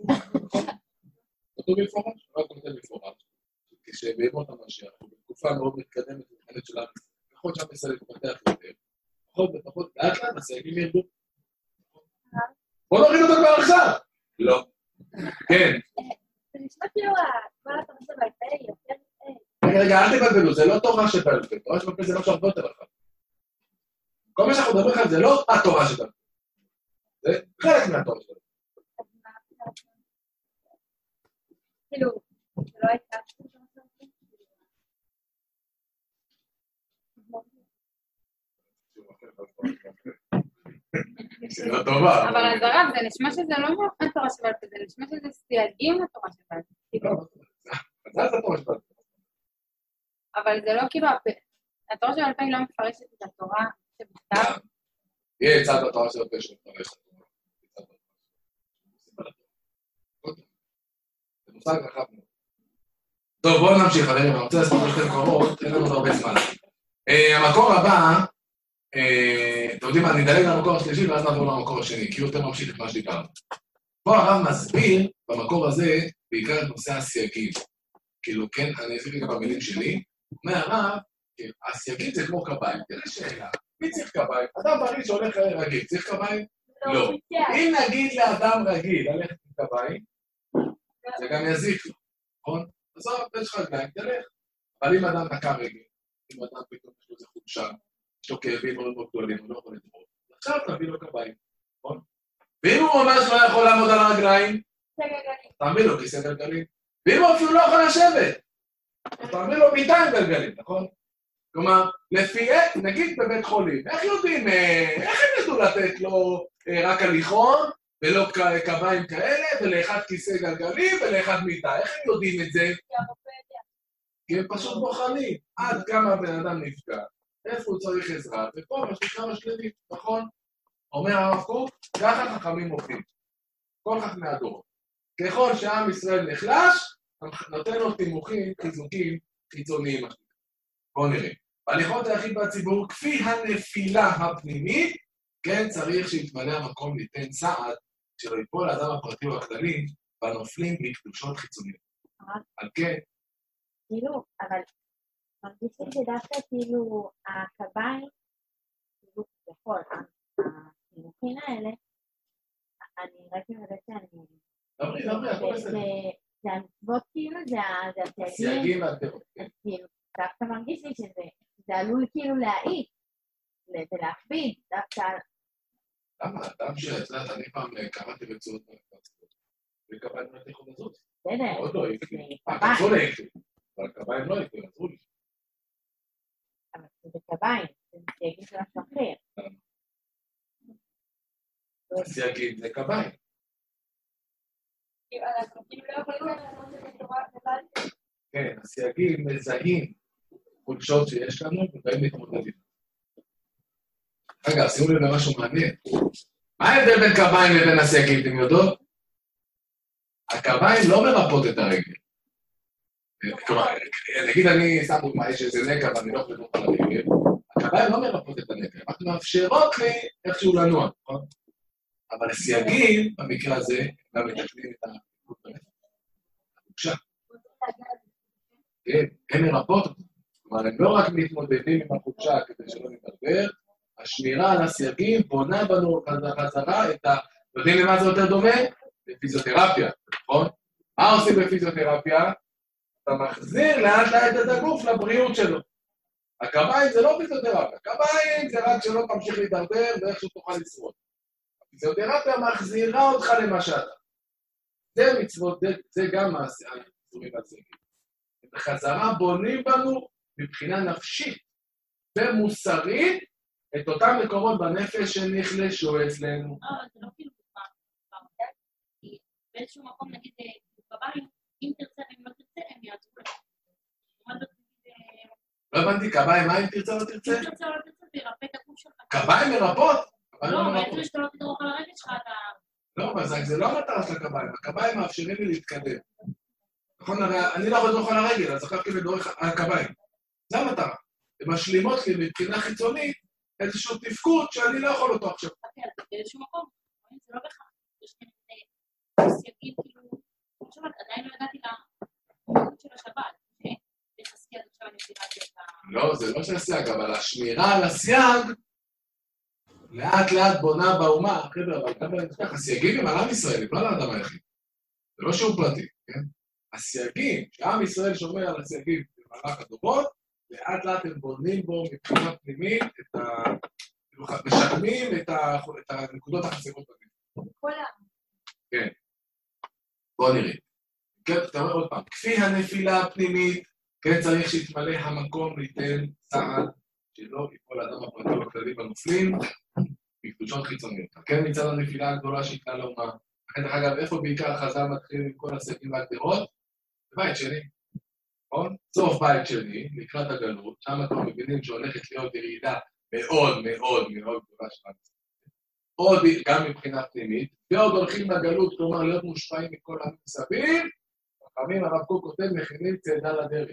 כתוב מפורש, רק כותב מפורש. כשבימות המשיח, בתקופה מאוד מתקדמת מבחינת של עם ישראל, פחות שעם ישראל יתפתח יותר, פחות, לאט לאט הסייגים ירדו. בואו נוריד אותו כבר עכשיו! לא. כן. זה נשמע כאילו, כל התורה שבעל פה היא יותר... רגע, אל תבלבלו, זה לא תורה שבעל פה, תורה שבעל פה זה משהו הרבה יותר רחב. כל מה שאנחנו מדברים עליו זה לא התורה שבעל פה. זה חלק מהתורה שבעל פה. כאילו, זה לא הייתה... שאלה טובה. אבל אז הרב, זה נשמע שזה לא התורה שבעל פה, זה נשמע שזה סייגים לתורה שבעל פה. זה התורה שבעל פה. אבל זה לא כאילו, התורה שבעל פה היא לא מפרשת את התורה שבכתב. יהיה צד התורה שבעל פה שמפרש את התורה. זה מושג רחב מאוד. טוב, בואו נמשיך, חברים, אני רוצה לעשות שתי מקורות, אין לנו הרבה זמן. המקור הבא, אתם יודעים מה, אני אדלג למקור השלישי ואז נעבור למקור השני, כי יותר ממשיך את מה שדיברנו. פה הרב מסביר במקור הזה בעיקר את נושא הסייגים. כאילו, כן, אני אסביר גם במילים שלי, אומר הרב, הסייגים זה כמו קביים. תראה שאלה, מי צריך קביים? אדם בריא שהולך רגיל, צריך קביים? לא. אם נגיד לאדם רגיל ללכת עם קביים, זה גם יזיק לו, נכון? עזוב, יש לך רגליים, תלך. אבל אם אדם נקע רגל, אם אדם פתאום יש לו איזה חולשה, יש לו כאבים מאוד מאוד גדולים, הוא לא יכול לדבר. עכשיו תביא לו קביים, נכון? ואם הוא ממש לא יכול לעמוד על הרגליים, תעמיד לו כיסא גלגלים. ואם הוא אפילו לא יכול לשבת, תעמיד לו מיטה עם גלגלים, נכון? כלומר, לפי, נגיד בבית חולים, איך יודעים, איך הם ידעו לתת לו רק הליכון, ולא קביים כאלה, ולאחד כיסא גלגלים, ולאחד מיטה? איך הם יודעים את זה? כי הם פשוט בוחנים, עד כמה בן אדם נפגע, איפה הוא צריך עזרה, ופה משהו כמה שלבים, נכון? אומר הרב קוק, ככה חכמים עובדים, כל חכמי הדורות. ככל שעם ישראל נחלש, נותן לו תימוכים, חיזוקים חיצוניים. בואו נראה. בהליכות היחיד בציבור, כפי הנפילה הפנימית, כן צריך שיתמלא המקום ליתן סעד, שלא ייפול לאדם הפרטי או הכללי, בנופלים בקדושות חיצוניות. על כן, כאילו, אבל מרגיש לי שדווקא כאילו הקביים, כאילו ככל, החינוכים האלה, אני רק יודעת שאני... זה המצוות כאילו, זה הסייגים, אז כאילו, דווקא מרגיש לי שזה עלול כאילו להעיק, ולהכביד, דווקא... למה? אדם שאת אני פעם קראתי רצועות וקביים לא יכולים לזוז. בסדר. עוד לא יקרה. הקביים לא יקרה. אבל הקביים לא יקרה, עזרו לי. אבל זה קביים, זה סייגים של משהו אחר. הסייגים זה קביים. כן, הסייגים מזהים חולשות שיש לנו ובאים להתמודדים. רגע, שימו לי למשהו מעניין. מה ההבדל בין קביים לבין הסייגים, אתם יודעות? הקביים לא מרפות את הרגל. כלומר, נגיד אני שם דוגמה, יש איזה נקע ואני לא יכול לדעת על הרגל, הקביים לא מרפות את הנקע, רק מאפשרות לי איכשהו לנוע, נכון? אבל הסייגים, במקרה הזה, גם מתקנים את החולשה. כן, הם מרפות אותם. כלומר, הם לא רק מתמודדים עם החולשה כדי שלא נתדבר, השמירה על הסייגים בונה בנו חזרה את ה... יודעים למה זה יותר דומה? לפיזיותרפיה, נכון? מה עושים בפיזיותרפיה? אתה מחזיר לאט לאט את הגוף לבריאות שלו. הקביים זה לא פיזיותרפיה, הקביים זה רק שלא תמשיך להתדרדר ואיכשהו תוכל לשרוד. הפיזיותרפיה מחזירה אותך למה שאתה. זה מצוות, זה גם מעשה, אני בחזרה בונים בנו מבחינה נפשית ומוסרית את אותם מקומות בנפש שנחלשו אצלנו. זה לא כאילו כי באיזשהו מקום נגיד בבית, אם תרצה ואם לא תרצה, הם יעצרו לך. לא הבנתי, קביים, מה אם תרצה או לא תרצה? אם תרצה או לא תרצה, זה ירפא את הגוף שלך. קביים מרפות? לא, בעצם שאתה לא תדרוך על הרגל שלך, אתה... לא, אבל זה לא המטרה של הקביים, הקביים מאפשרים לי להתקדם. נכון, אני לא יכול לדרוך על הרגל, אז אחר כך לדרוך על הקביים. זה המטרה. הן משלימות לי מבחינה חיצונית איזשהו תפקוד שאני לא יכול אותו עכשיו. אז באיזשהו מקום, זה לא בכך, יש כאן סייגים כאילו, כמו שאומרת, עדיין לא ידעתי למהות של השבת, לחסקי עד עכשיו אני פירטתי את ה... לא, זה לא של הסייג, אבל השמירה על הסייג לאט לאט בונה באומה, חבר'ה, אבל גם בנתח, הסייגים הם על עם ישראל, הם לא על האדם היחיד. זה לא שיעור פרטי, כן? הסייגים, שעם ישראל שומר על הסייגים במהלך הדורות, לאט לאט הם בונים בו מבחינה פנימית, משקמים את הנקודות החסרות בנית. כן. בואו נראה. כן, אתה אומר עוד פעם, כפי הנפילה הפנימית, כן צריך שיתמלא המקום ליתן סעד שלא ייפול לאדם הפרטי הכללי בנופלים, בקדושות חיצוניות. כן מצד הנפילה הגדולה שהתקלה לאומה. לכן דרך אגב, איפה בעיקר החז"ל מתחיל עם כל הסייגים והגדרות? בבית שני. נכון? סוף בית שני, לקראת הגלות, שם אתם מבינים שהולכת להיות ירידה מאוד מאוד מאוד גדולה שלנו. עוד גם מבחינה פנימית, ועוד הולכים לגלות, כלומר להיות מושפעים מכל העם מסביב, חכמים הרב קוק כותב מכינים צעדה לדרך.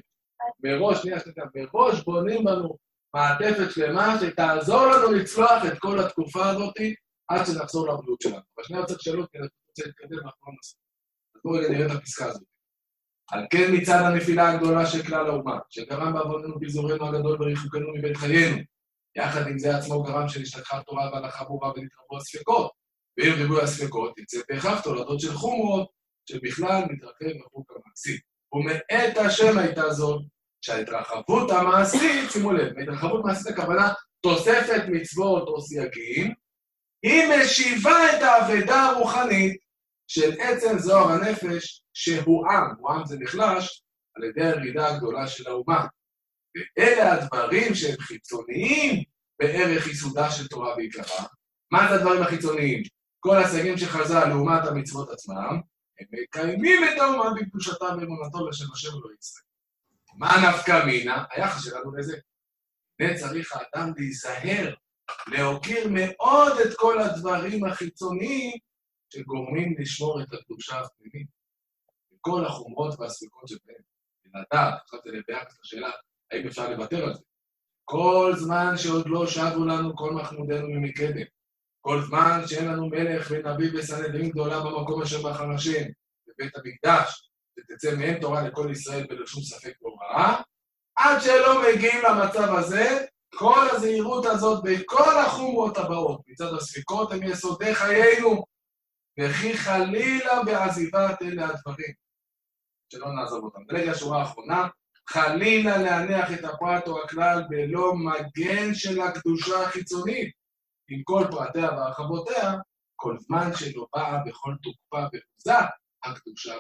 מראש בונים לנו מעטפת שלמה שתעזור לנו לצלוח את כל התקופה הזאת עד שנחזור לבריאות שלנו. בשני צריך שאלות כי אני רוצה להתקדם ואנחנו לא נסים. אז בואו רגע נראה את הפסקה הזאת. על כן מצד הנפילה הגדולה של כלל האומה, שגרם בעווננו ביזורנו הגדול וריחוקנו מבית חיינו, יחד עם זה עצמו גרם שנשתכחה תורה והלכה ברורה ונתרבו הספקות, ואם ריבוי הספקות יצא בהכרח תולדות של חומרות, שבכלל מתרחב מחוק המעשי. ומאת השם הייתה זאת, שההתרחבות המעשית, שימו לב, ההתרחבות מעשית הכוונה תוספת מצוות או סייגים, היא משיבה את האבדה הרוחנית של עצם זוהר הנפש שהועם, הועם זה נחלש, על ידי הירידה הגדולה של האומה. ואלה הדברים שהם חיצוניים בערך יסודה של תורה ועיקרה. מה זה הדברים החיצוניים? כל הסייגים שחז"ל לעומת המצוות עצמם, הם מקיימים את האומה בקדושתה ואמונתו לשם השם ולא יצטרך. מה נפקא מינה? היחס שלנו לזה. צריך האדם להיזהר, להוקיר מאוד את כל הדברים החיצוניים שגורמים לשמור את הקדושה הפנימית. וכל החומרות והספקות שבהם. לדעת, עכשיו זה ביחס לשאלה, האם אפשר לוותר על זה? כל זמן שעוד לא שבו לנו כל מחמודנו ממקדם. כל זמן שאין לנו מלך ונביא וסנהדרין גדולה במקום אשר מאחר השם, בבית המקדש, ותצא מהם תורה לכל ישראל בלא שום ספק והוראה, עד שלא מגיעים למצב הזה, כל הזהירות הזאת בכל החומרות הבאות, מצד הספקות הם יסודי חיינו, וכי חלילה בעזיבת אלה הדברים, שלא נעזוב אותם. ברגע השורה האחרונה, חלילה להניח את הפרט או הכלל בלא מגן של הקדושה החיצונית, עם כל פרטיה והרחבותיה, כל זמן שלא באה בכל תוקפה ועוזה הקדושה.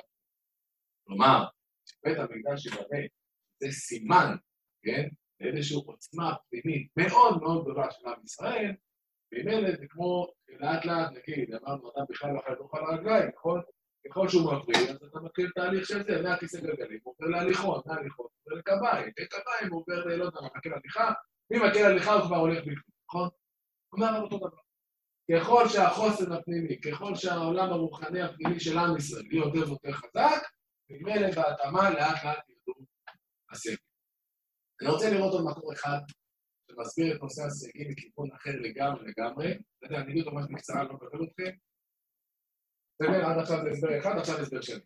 כלומר, שבית המקדש ייבנה, זה סימן, כן? לאיזושהי עוצמה פנימית מאוד מאוד גדולה של עם ישראל, ומילא זה כמו לאט לאט, נגיד, אמרנו, אדם בכלל לא חייב לאכול הרגליים, נכון? ככל שהוא מבריא, אז אתה מתחיל תהליך של זה, מהכיסא גלגלים, הוא עובר להליכות, מהליכות, הוא עובר לקביים, לקביים הוא עובר לא יודע, מקל הליכה, ממקל הליכה הוא כבר הולך בלתי, נכון? אומר על אותו דבר. ככל שהחוסן הפנימי, ככל שהעולם הרוחני הפנימי של עם ישראל יהיה יותר ויותר חזק, ממילא בהתאמה לאט לאט ירדו הסייגים. אני רוצה לראות עוד מקור אחד שמסביר את נושא הסייגים מכיוון אחר לגמרי. אני אגיד אותו ממש בקצרה, אני לא מבטל אתכם. בסדר, עד עכשיו זה הסבר אחד, עכשיו הסבר שני.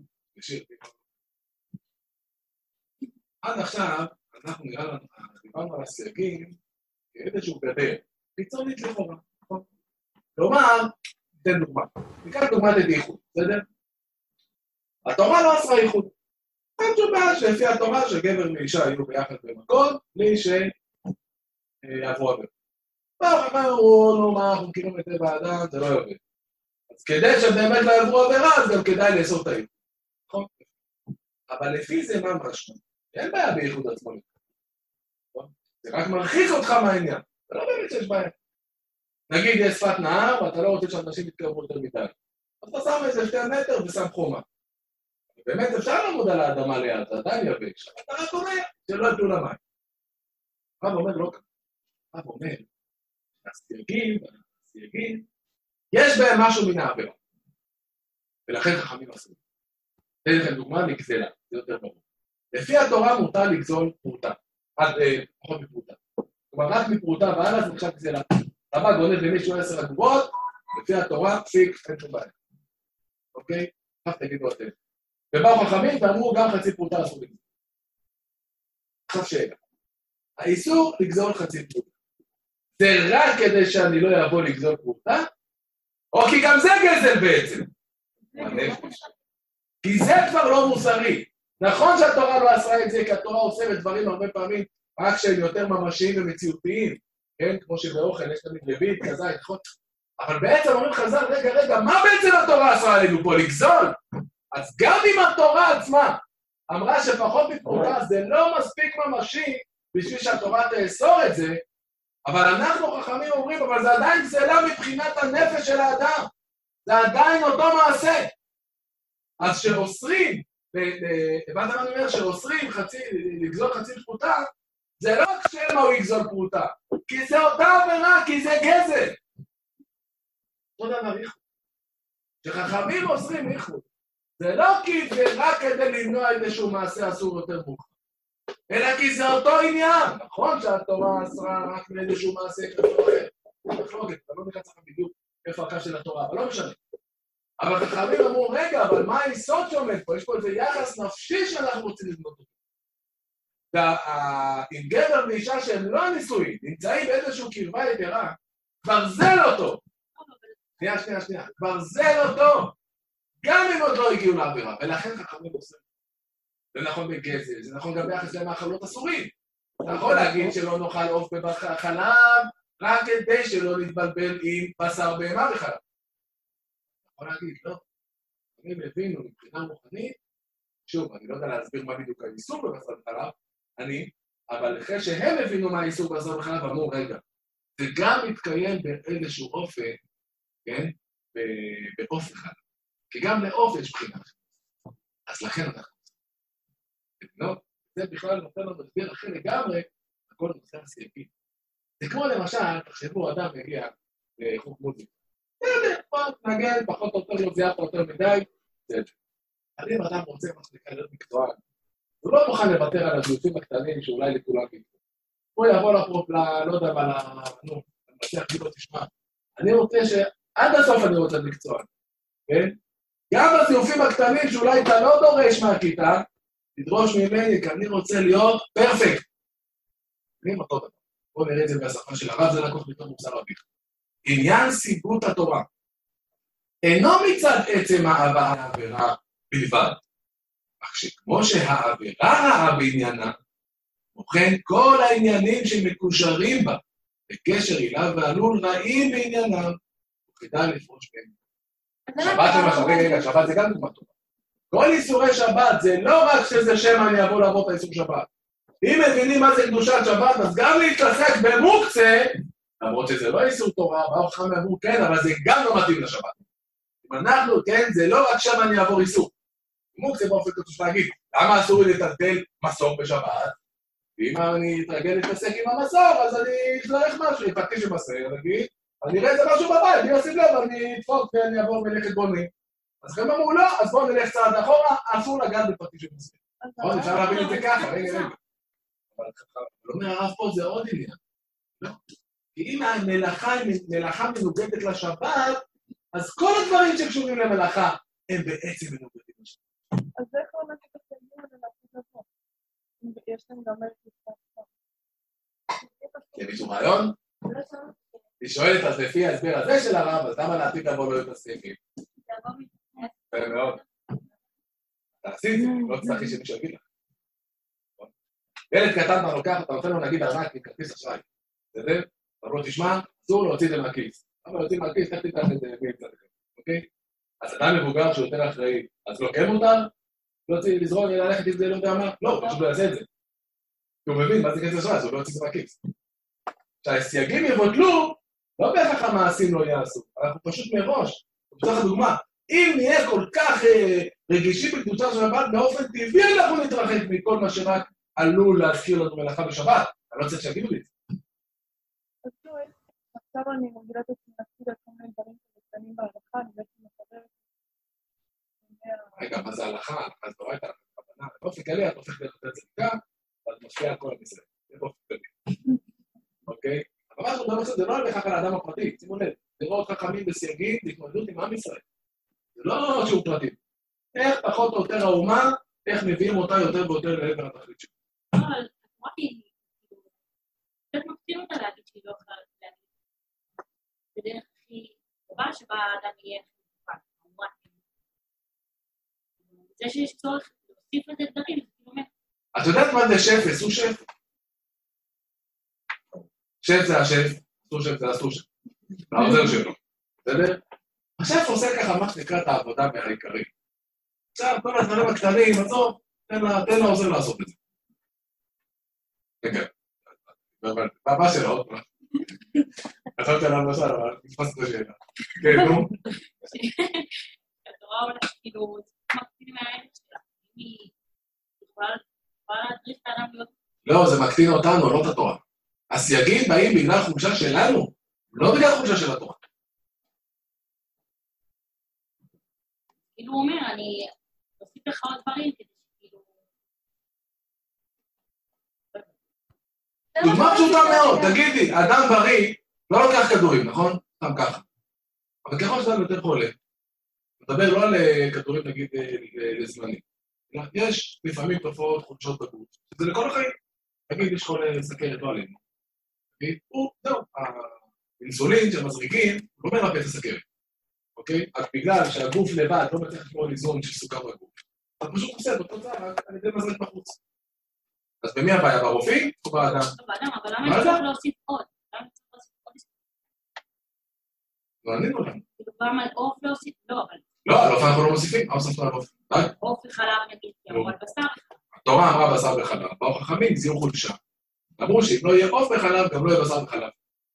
עד עכשיו, אנחנו דיברנו על הסייגים כאיזשהו גדר, חיצונית לכאורה, נכון? כלומר, ניתן דוגמה. ניקח דוגמת את ייחוד, בסדר? התורה לא אסרה ייחוד. אין שום בעיה שלפי התורה שגבר ואישה יהיו ביחד במקום, בלי שיעברו עבר. אמרו, מה, אנחנו מכירים את טבע האדם, זה לא יעבור. אז כדי שבאמת לא יעברו עבירה, אז גם כדאי לאסור את הייחוד. נכון? אבל לפי זה מה משהו? אין בעיה בייחוד עצמו. זה רק מרחיק אותך מהעניין. זה לא באמת שיש בעיה. נגיד, יש שפת נהר, ואתה לא רוצה שאנשים יתקרבו יותר מדי. אז אתה שם איזה 2 מטר ושם חומה. באמת אפשר לעמוד על האדמה ליד, זה עדיין יבש. אתה רק אומר שלא יפלו למים. הרב אומר לא ככה. הרב אומר, הסייגים, יש בהם משהו מן העבירה. ולכן חכמים עשו. תן לכם דוגמה לגזלה, זה יותר ברור. לפי התורה מותר לגזול פרוטה. פחות מפרוטה. כלומר, רק מפרוטה והלאה זה נחשב גזלה. אתה בא גונב למישהו 10 אגורות, לפי התורה, פסיק, אין שום בעיה. אוקיי? כך תגידו אתם. ובאו חכמים ואמרו גם חצי פרוטה אסור לגזול. עכשיו שאלה. האיסור לגזול חצי פרוטה. זה רק כדי שאני לא אבוא לגזול פרוטה, או כי גם זה גזל בעצם. כי זה כבר לא מוסרי. נכון שהתורה לא אסרה את זה, כי התורה אוסרת דברים הרבה פעמים רק שהם יותר ממשיים ומציאותיים, כן? כמו שבאוכל יש תמיד לביט, כזית, נכון? אבל בעצם אומרים חז"ל, רגע, מה בעצם התורה אסרה עלינו פה? לגזול? אז גם אם התורה עצמה אמרה שפחות מפרוטה זה לא מספיק ממשי בשביל שהתורה תאסור את זה, אבל אנחנו חכמים אומרים, אבל זה עדיין גזלה מבחינת הנפש של האדם. זה עדיין אותו מעשה. אז שאוסרים, הבנת מה אני אומר? שאוסרים לגזול חצי פרוטה, זה לא רק שאין מה הוא יגזול פרוטה, כי זה אותה עבירה, כי זה גזל. אותו דבר איחוד. שחכמים אוסרים איחוד. זה לא כי זה רק כדי למנוע איזשהו מעשה אסור יותר מוכר. אלא כי זה אותו עניין. נכון שהתורה אסרה רק מאיזשהו מעשה כזה אחר. מחלוקת, אתה לא נכנס לך בדיוק איפה הקו של התורה, אבל לא משנה. אבל חכמים אמרו, רגע, אבל מה היסוד שעומד פה? יש פה איזה יחס נפשי שאנחנו רוצים לבנות אותו. עם גבר ואישה שהם לא נישואים, נמצאים באיזשהו קרבה יתרה, כבר זה לא טוב. שנייה. כבר זה לא טוב. גם אם עוד לא הגיעו לעבירה, ולכן חכמים עושים. זה נכון בגזל, זה נכון גם ביחס למאכלות אסורים. אתה יכול להגיד שלא נאכל עוף בחלב, רק כדי שלא נתבלבל עם בשר בהמה בחלב. אתה יכול להגיד, לא. הם הבינו מבחינה רוחנית, שוב, אני לא יודע להסביר מה בדיוק האיסור בבשר בחלב, אבל אחרי שהם הבינו מה האיסור בבשר בחלב, אמרו, רגע, זה גם מתקיים באיזשהו אופן, כן? באוף אחד. כי גם לאוף יש בחינה. אז לכן אנחנו... לא, זה בכלל נותן לנו הסבר אחר לגמרי, הכל נושא הסייגים. זה כמו למשל, תחשבו, אדם מגיע לחוג מוזיקה. נגן, פחות או יותר לא זיהת יותר מדי, זה. אבל אם אדם רוצה מה שנקרא להיות מקצוען, הוא לא מוכן לוותר על הזיופים הקטנים שאולי לכולם יקרו. הוא יבוא לא יודע מה, נו, אני מצליח כאילו תשמע. אני רוצה עד הסוף אני רוצה מקצוען, כן? גם הזיופים הקטנים שאולי אתה לא דורש מהכיתה, תדרוש ממני, כי אני רוצה להיות פרפקט. אני אותו דבר. בואו נראה את זה בשפה של הרב, זה לקוח מתוך מוסר רבי. עניין סיבות התורה. אינו מצד עצם העבירה בלבד. אך שכמו שהעבירה רעה בעניינה, וכן כל העניינים שמקושרים בה, בקשר אליו ועלול רעים בעניינם, וכדאי לפרוש בהם. שבת למשל, שבת זה גם דוגמה טובה. כל איסורי שבת זה לא רק שזה שם אני אבוא לעבור את האיסור שבת. אם מבינים מה זה קדושת שבת, אז גם להתעסק במוקצה, למרות שזה לא איסור תורה, באו חכמים אמרו כן, אבל זה גם לא מתאים לשבת. אם אנחנו, כן, זה לא רק שם אני אעבור איסור. מוקצה באופן קדוש להגיד, למה אסור לי לטלטל מסור בשבת? ואם אני אתרגל להתעסק עם המסור, אז אני אצלח משהו, יפתיש במסר, נגיד, אני אראה איזה משהו בבית, אני אשים לב, אני אתפוק ואני אעבור מלאכת בונים. אז הם אמרו, לא, אז בואו נלך צעד אחורה, אסור לגעת בפתיש במסר. נכון, אפשר להבין את זה ככה, רגע. אבל לא אומר הרב פה, זה עוד עניין. לא. כי אם המלאכה מנוגדת לשבת, אז כל הדברים שקשורים למלאכה, הם בעצם מנוגדים לשבת. אז איך לא נגיד את הסייגים הזה לעשות לבוא? יש להם גם מלך לפני. יש מישהו רעיון? היא שואלת, אז לפי ההסבר הזה של הרב, אז למה לעתיד לבוא לא את הסייגים? זה מאוד. תעשי את זה, לא תצטרכי שמישהו יגיד לך. ילד קטן אתה לוקח, אתה נותן לו נגיד ארנק עם כרטיס אשראי. בסדר? אתה אומר לו, תשמע, אסור להוציא את זה מהכיס. אבל להוציא מהכיס, איך תיקח את זה באמצע לכם, אוקיי? אז אדם מבוגר שהוא יותר אחראי, אז לא כן מותר? להוציא, לזרוק וללכת עם זה, לא יודע מה? לא, הוא פשוט לא יעשה את זה. כי הוא מבין מה זה כרטיס אשראי, אז הוא לא יוציא את זה מהכיס. שהסייגים יבוטלו, לא בהכרח המעשים לא יעשו, אנחנו פשוט מראש. בתוך הדוגמה, אם נהיה כל כך רגישים בקדושה של שבת, באופן טבעי אנחנו נתרחק מכל מה שרק עלול להזכיר לנו מלאכה בשבת. אני לא צריך שיגידו לי את זה. אז עכשיו אני מובילה את עצמי להציג על כל מיני דברים שקטנים בהלכה, אני בעצם מחברת. רגע, מה זה הלכה? אז לא הייתה לך בכוונה. באופן כללי, את הופכת להיות יותר צדיקה, ואת משפיעה על כל המסר. זה באופן כללי. אוקיי? אבל אנחנו מדברים על זה לא בהכרח על האדם הפרטי, שימו לב. לראות חכמים בסייגים, להתמודדות עם עם ישראל. זה לא שהוא פרטי. איך פחות או יותר האומה, איך מביאים אותה יותר ויותר לעבר התכלית שלו. אבל אמרתי, קצת מקטין אותה להגיד שהיא לא יכולה להגיד. זה דרך הכי טובה שבה האדם יהיה חלוקה, כמובן. זה שיש צורך להוסיף לזה דברים, זה כאילו אומר. את יודעת מה זה שף וסו שף? שף זה השף, סו שף זה הסו שף. העוזר שלו, בסדר? השף עושה ככה מה שנקרא את העבודה מהעיקרי. עכשיו, כל הדברים הקטנים, עזוב, תן לעוזר לעשות את זה. רגע, מה שאלה עוד פעם? חשבתי עליו משל, אבל נתפסת את השאלה. כן, נו? התורה הולכת כאילו, זה מקטין מהערך שלה. היא יכולה להדריך את האדם להיות... לא, זה מקטין אותנו, לא את התורה. הסייגים באים בגלל חולשה שלנו, לא בגלל חולשה של התורה. כאילו הוא אומר, אני אוסיף לך עוד דברים כדי שכאילו... דוגמה פשוטה מאוד, תגידי, אדם בריא לא לוקח כדורים, נכון? סתם ככה. אבל ככל שאדם יותר חולה, מדבר לא על כדורים נגיד לזמנים, יש לפעמים תופעות חולשות בגוף, זה לכל החיים. תגיד, יש חולה סכרת, לא עלינו. זהו, האינסולין שמזריקים לא מרפא את הסכרת. אוקיי? אז בגלל שהגוף לבד לא מצליח לשמור על איזון של סוכר בגוף. אתה פשוט עושה את אותו צער, רק על ידי מזרק בחוץ. אז במי הבעיה? ברופאים או באדם? באדם, אבל למה צריך להוסיף עוד? למה צריך להוסיף עוד? לא ענינו להם. כאילו גם על עוף להוסיף? לא, אבל... לא, על עוף אנחנו לא מוסיפים, מה הוספנו על עוף? עוף וחלב נגיד, או על בשר. התורה אמרה בשר וחלב, באו חכמים, זיהו חולשה. אמרו שאם לא יהיה עוף וחלב, גם לא יהיה בשר וחלב.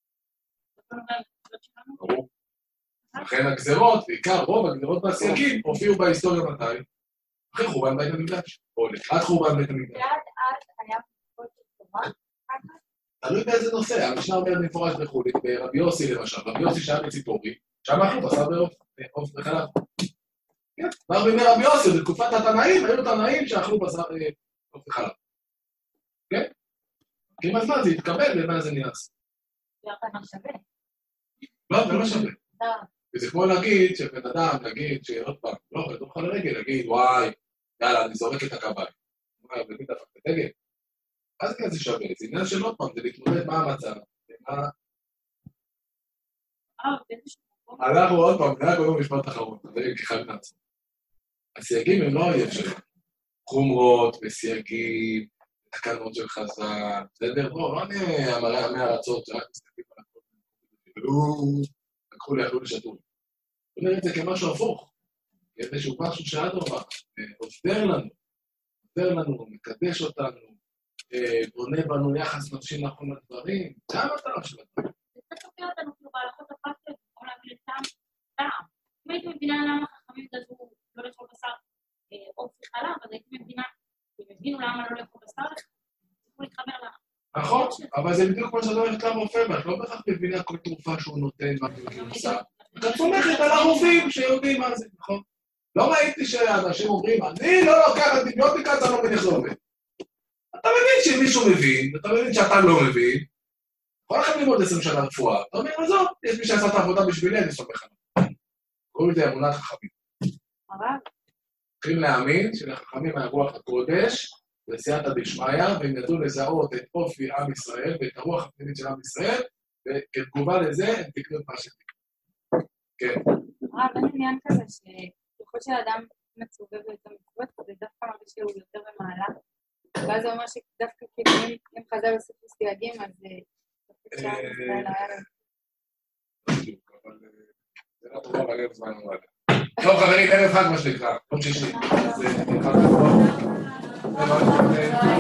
ברור. לכן הגזרות, בעיקר רוב הגזרות והסייגים, הופיעו בהיסטוריה מתי? אחרי חורבן בית המקדש, או לקראת חורבן בית המקדש. ועד אז היה פחות של תורה? תלוי באיזה נושא, המשנה אומרת במפורש בחולית, ברבי יוסי למשל, רבי יוסי שהיה בציפורי, שם אכלו בשר ועוף וחלב. כן, כבר בימי רבי יוסי, בתקופת התנאים, היו תנאים שאכלו בשר ועוף וחלב. כן? כי עם הזמן זה יתקבל ומה זה נעשה. זה לא שווה. לא, זה לא שווה. וזה כמו להגיד שבן אדם, נגיד שעוד פעם, לא, לא תוכל לרגל, להגיד, וואי, יאללה, אני זורק את הקביים. וואי, ומי דפק את הדגל? אז כן זה שווה, זה עניין של עוד פעם, זה להתמודד מה המצב, ומה... אנחנו עוד פעם, זה היה קודם משפט אחרון, זה כחל נעצור. הסייגים הם לא אויב שלהם. חומרות וסייגים, תקנות של חז"ל, בסדר? לא נהיה מהארצות שרק מסתכלים על הכל. לקחו לי, אכלו לי שתו. זאת אומרת, זה כמשהו הפוך. איזשהו משהו שאדרבה, עוזר לנו, מקדש אותנו, בונה בנו יחס נפשי נכון לדברים, זה המטרה של הדברים. זה קצת תוקע אותנו כאילו בהלכות הפרקטיות, כמו להביא לטעם. אם הייתי מבינה למה חכמים גזרו לא לאכול בשר עוף וחלב, אז הייתי מבינה, אם הבינו למה לא לאכול בשר, צריכו להתחבר לה. נכון, אבל זה בדיוק כמו שאתה הולכת לרופא, ואת לא בהכרח מבינה כל תרופה שהוא נותן, מה הוא עושה. את סומכת על הרופאים שיודעים מה זה, נכון? לא ראיתי שאנשים אומרים, אני לא לוקח אנטיביוטיקה, אתה לא מבין איך זה עובד. אתה מבין שמישהו מבין, ואתה מבין שאתה לא מבין, יכול לכם ללמוד 20 שנה רפואה, אתה אומר, עזוב, יש מי שעשה את העבודה בשבילי, אני סומך עליו. קוראים לזה אמונת חכמים. צריכים להאמין שלחכמים מהרוח הקודש, בסייעתא דשמיא, והם ידעו לזהות את אופי עם ישראל ואת הרוח הפנימית של עם ישראל, וכתגובה לזה הם תקנו את מה שתקנו. כן. הרב, אין עניין כזה שככל שאדם מצווה ואת המצוות, זה דווקא מרגיש שהוא יותר במעלה. ואז זה אומר שדווקא כאילו אם חז"ל הוסיפו סייגים, אז אפשר להסתכל הערב. אבל זה לא טובה בלב זמן נורא. טוב חברים, ערב חג מה שנקרא, יום שישי. אז חג טוב.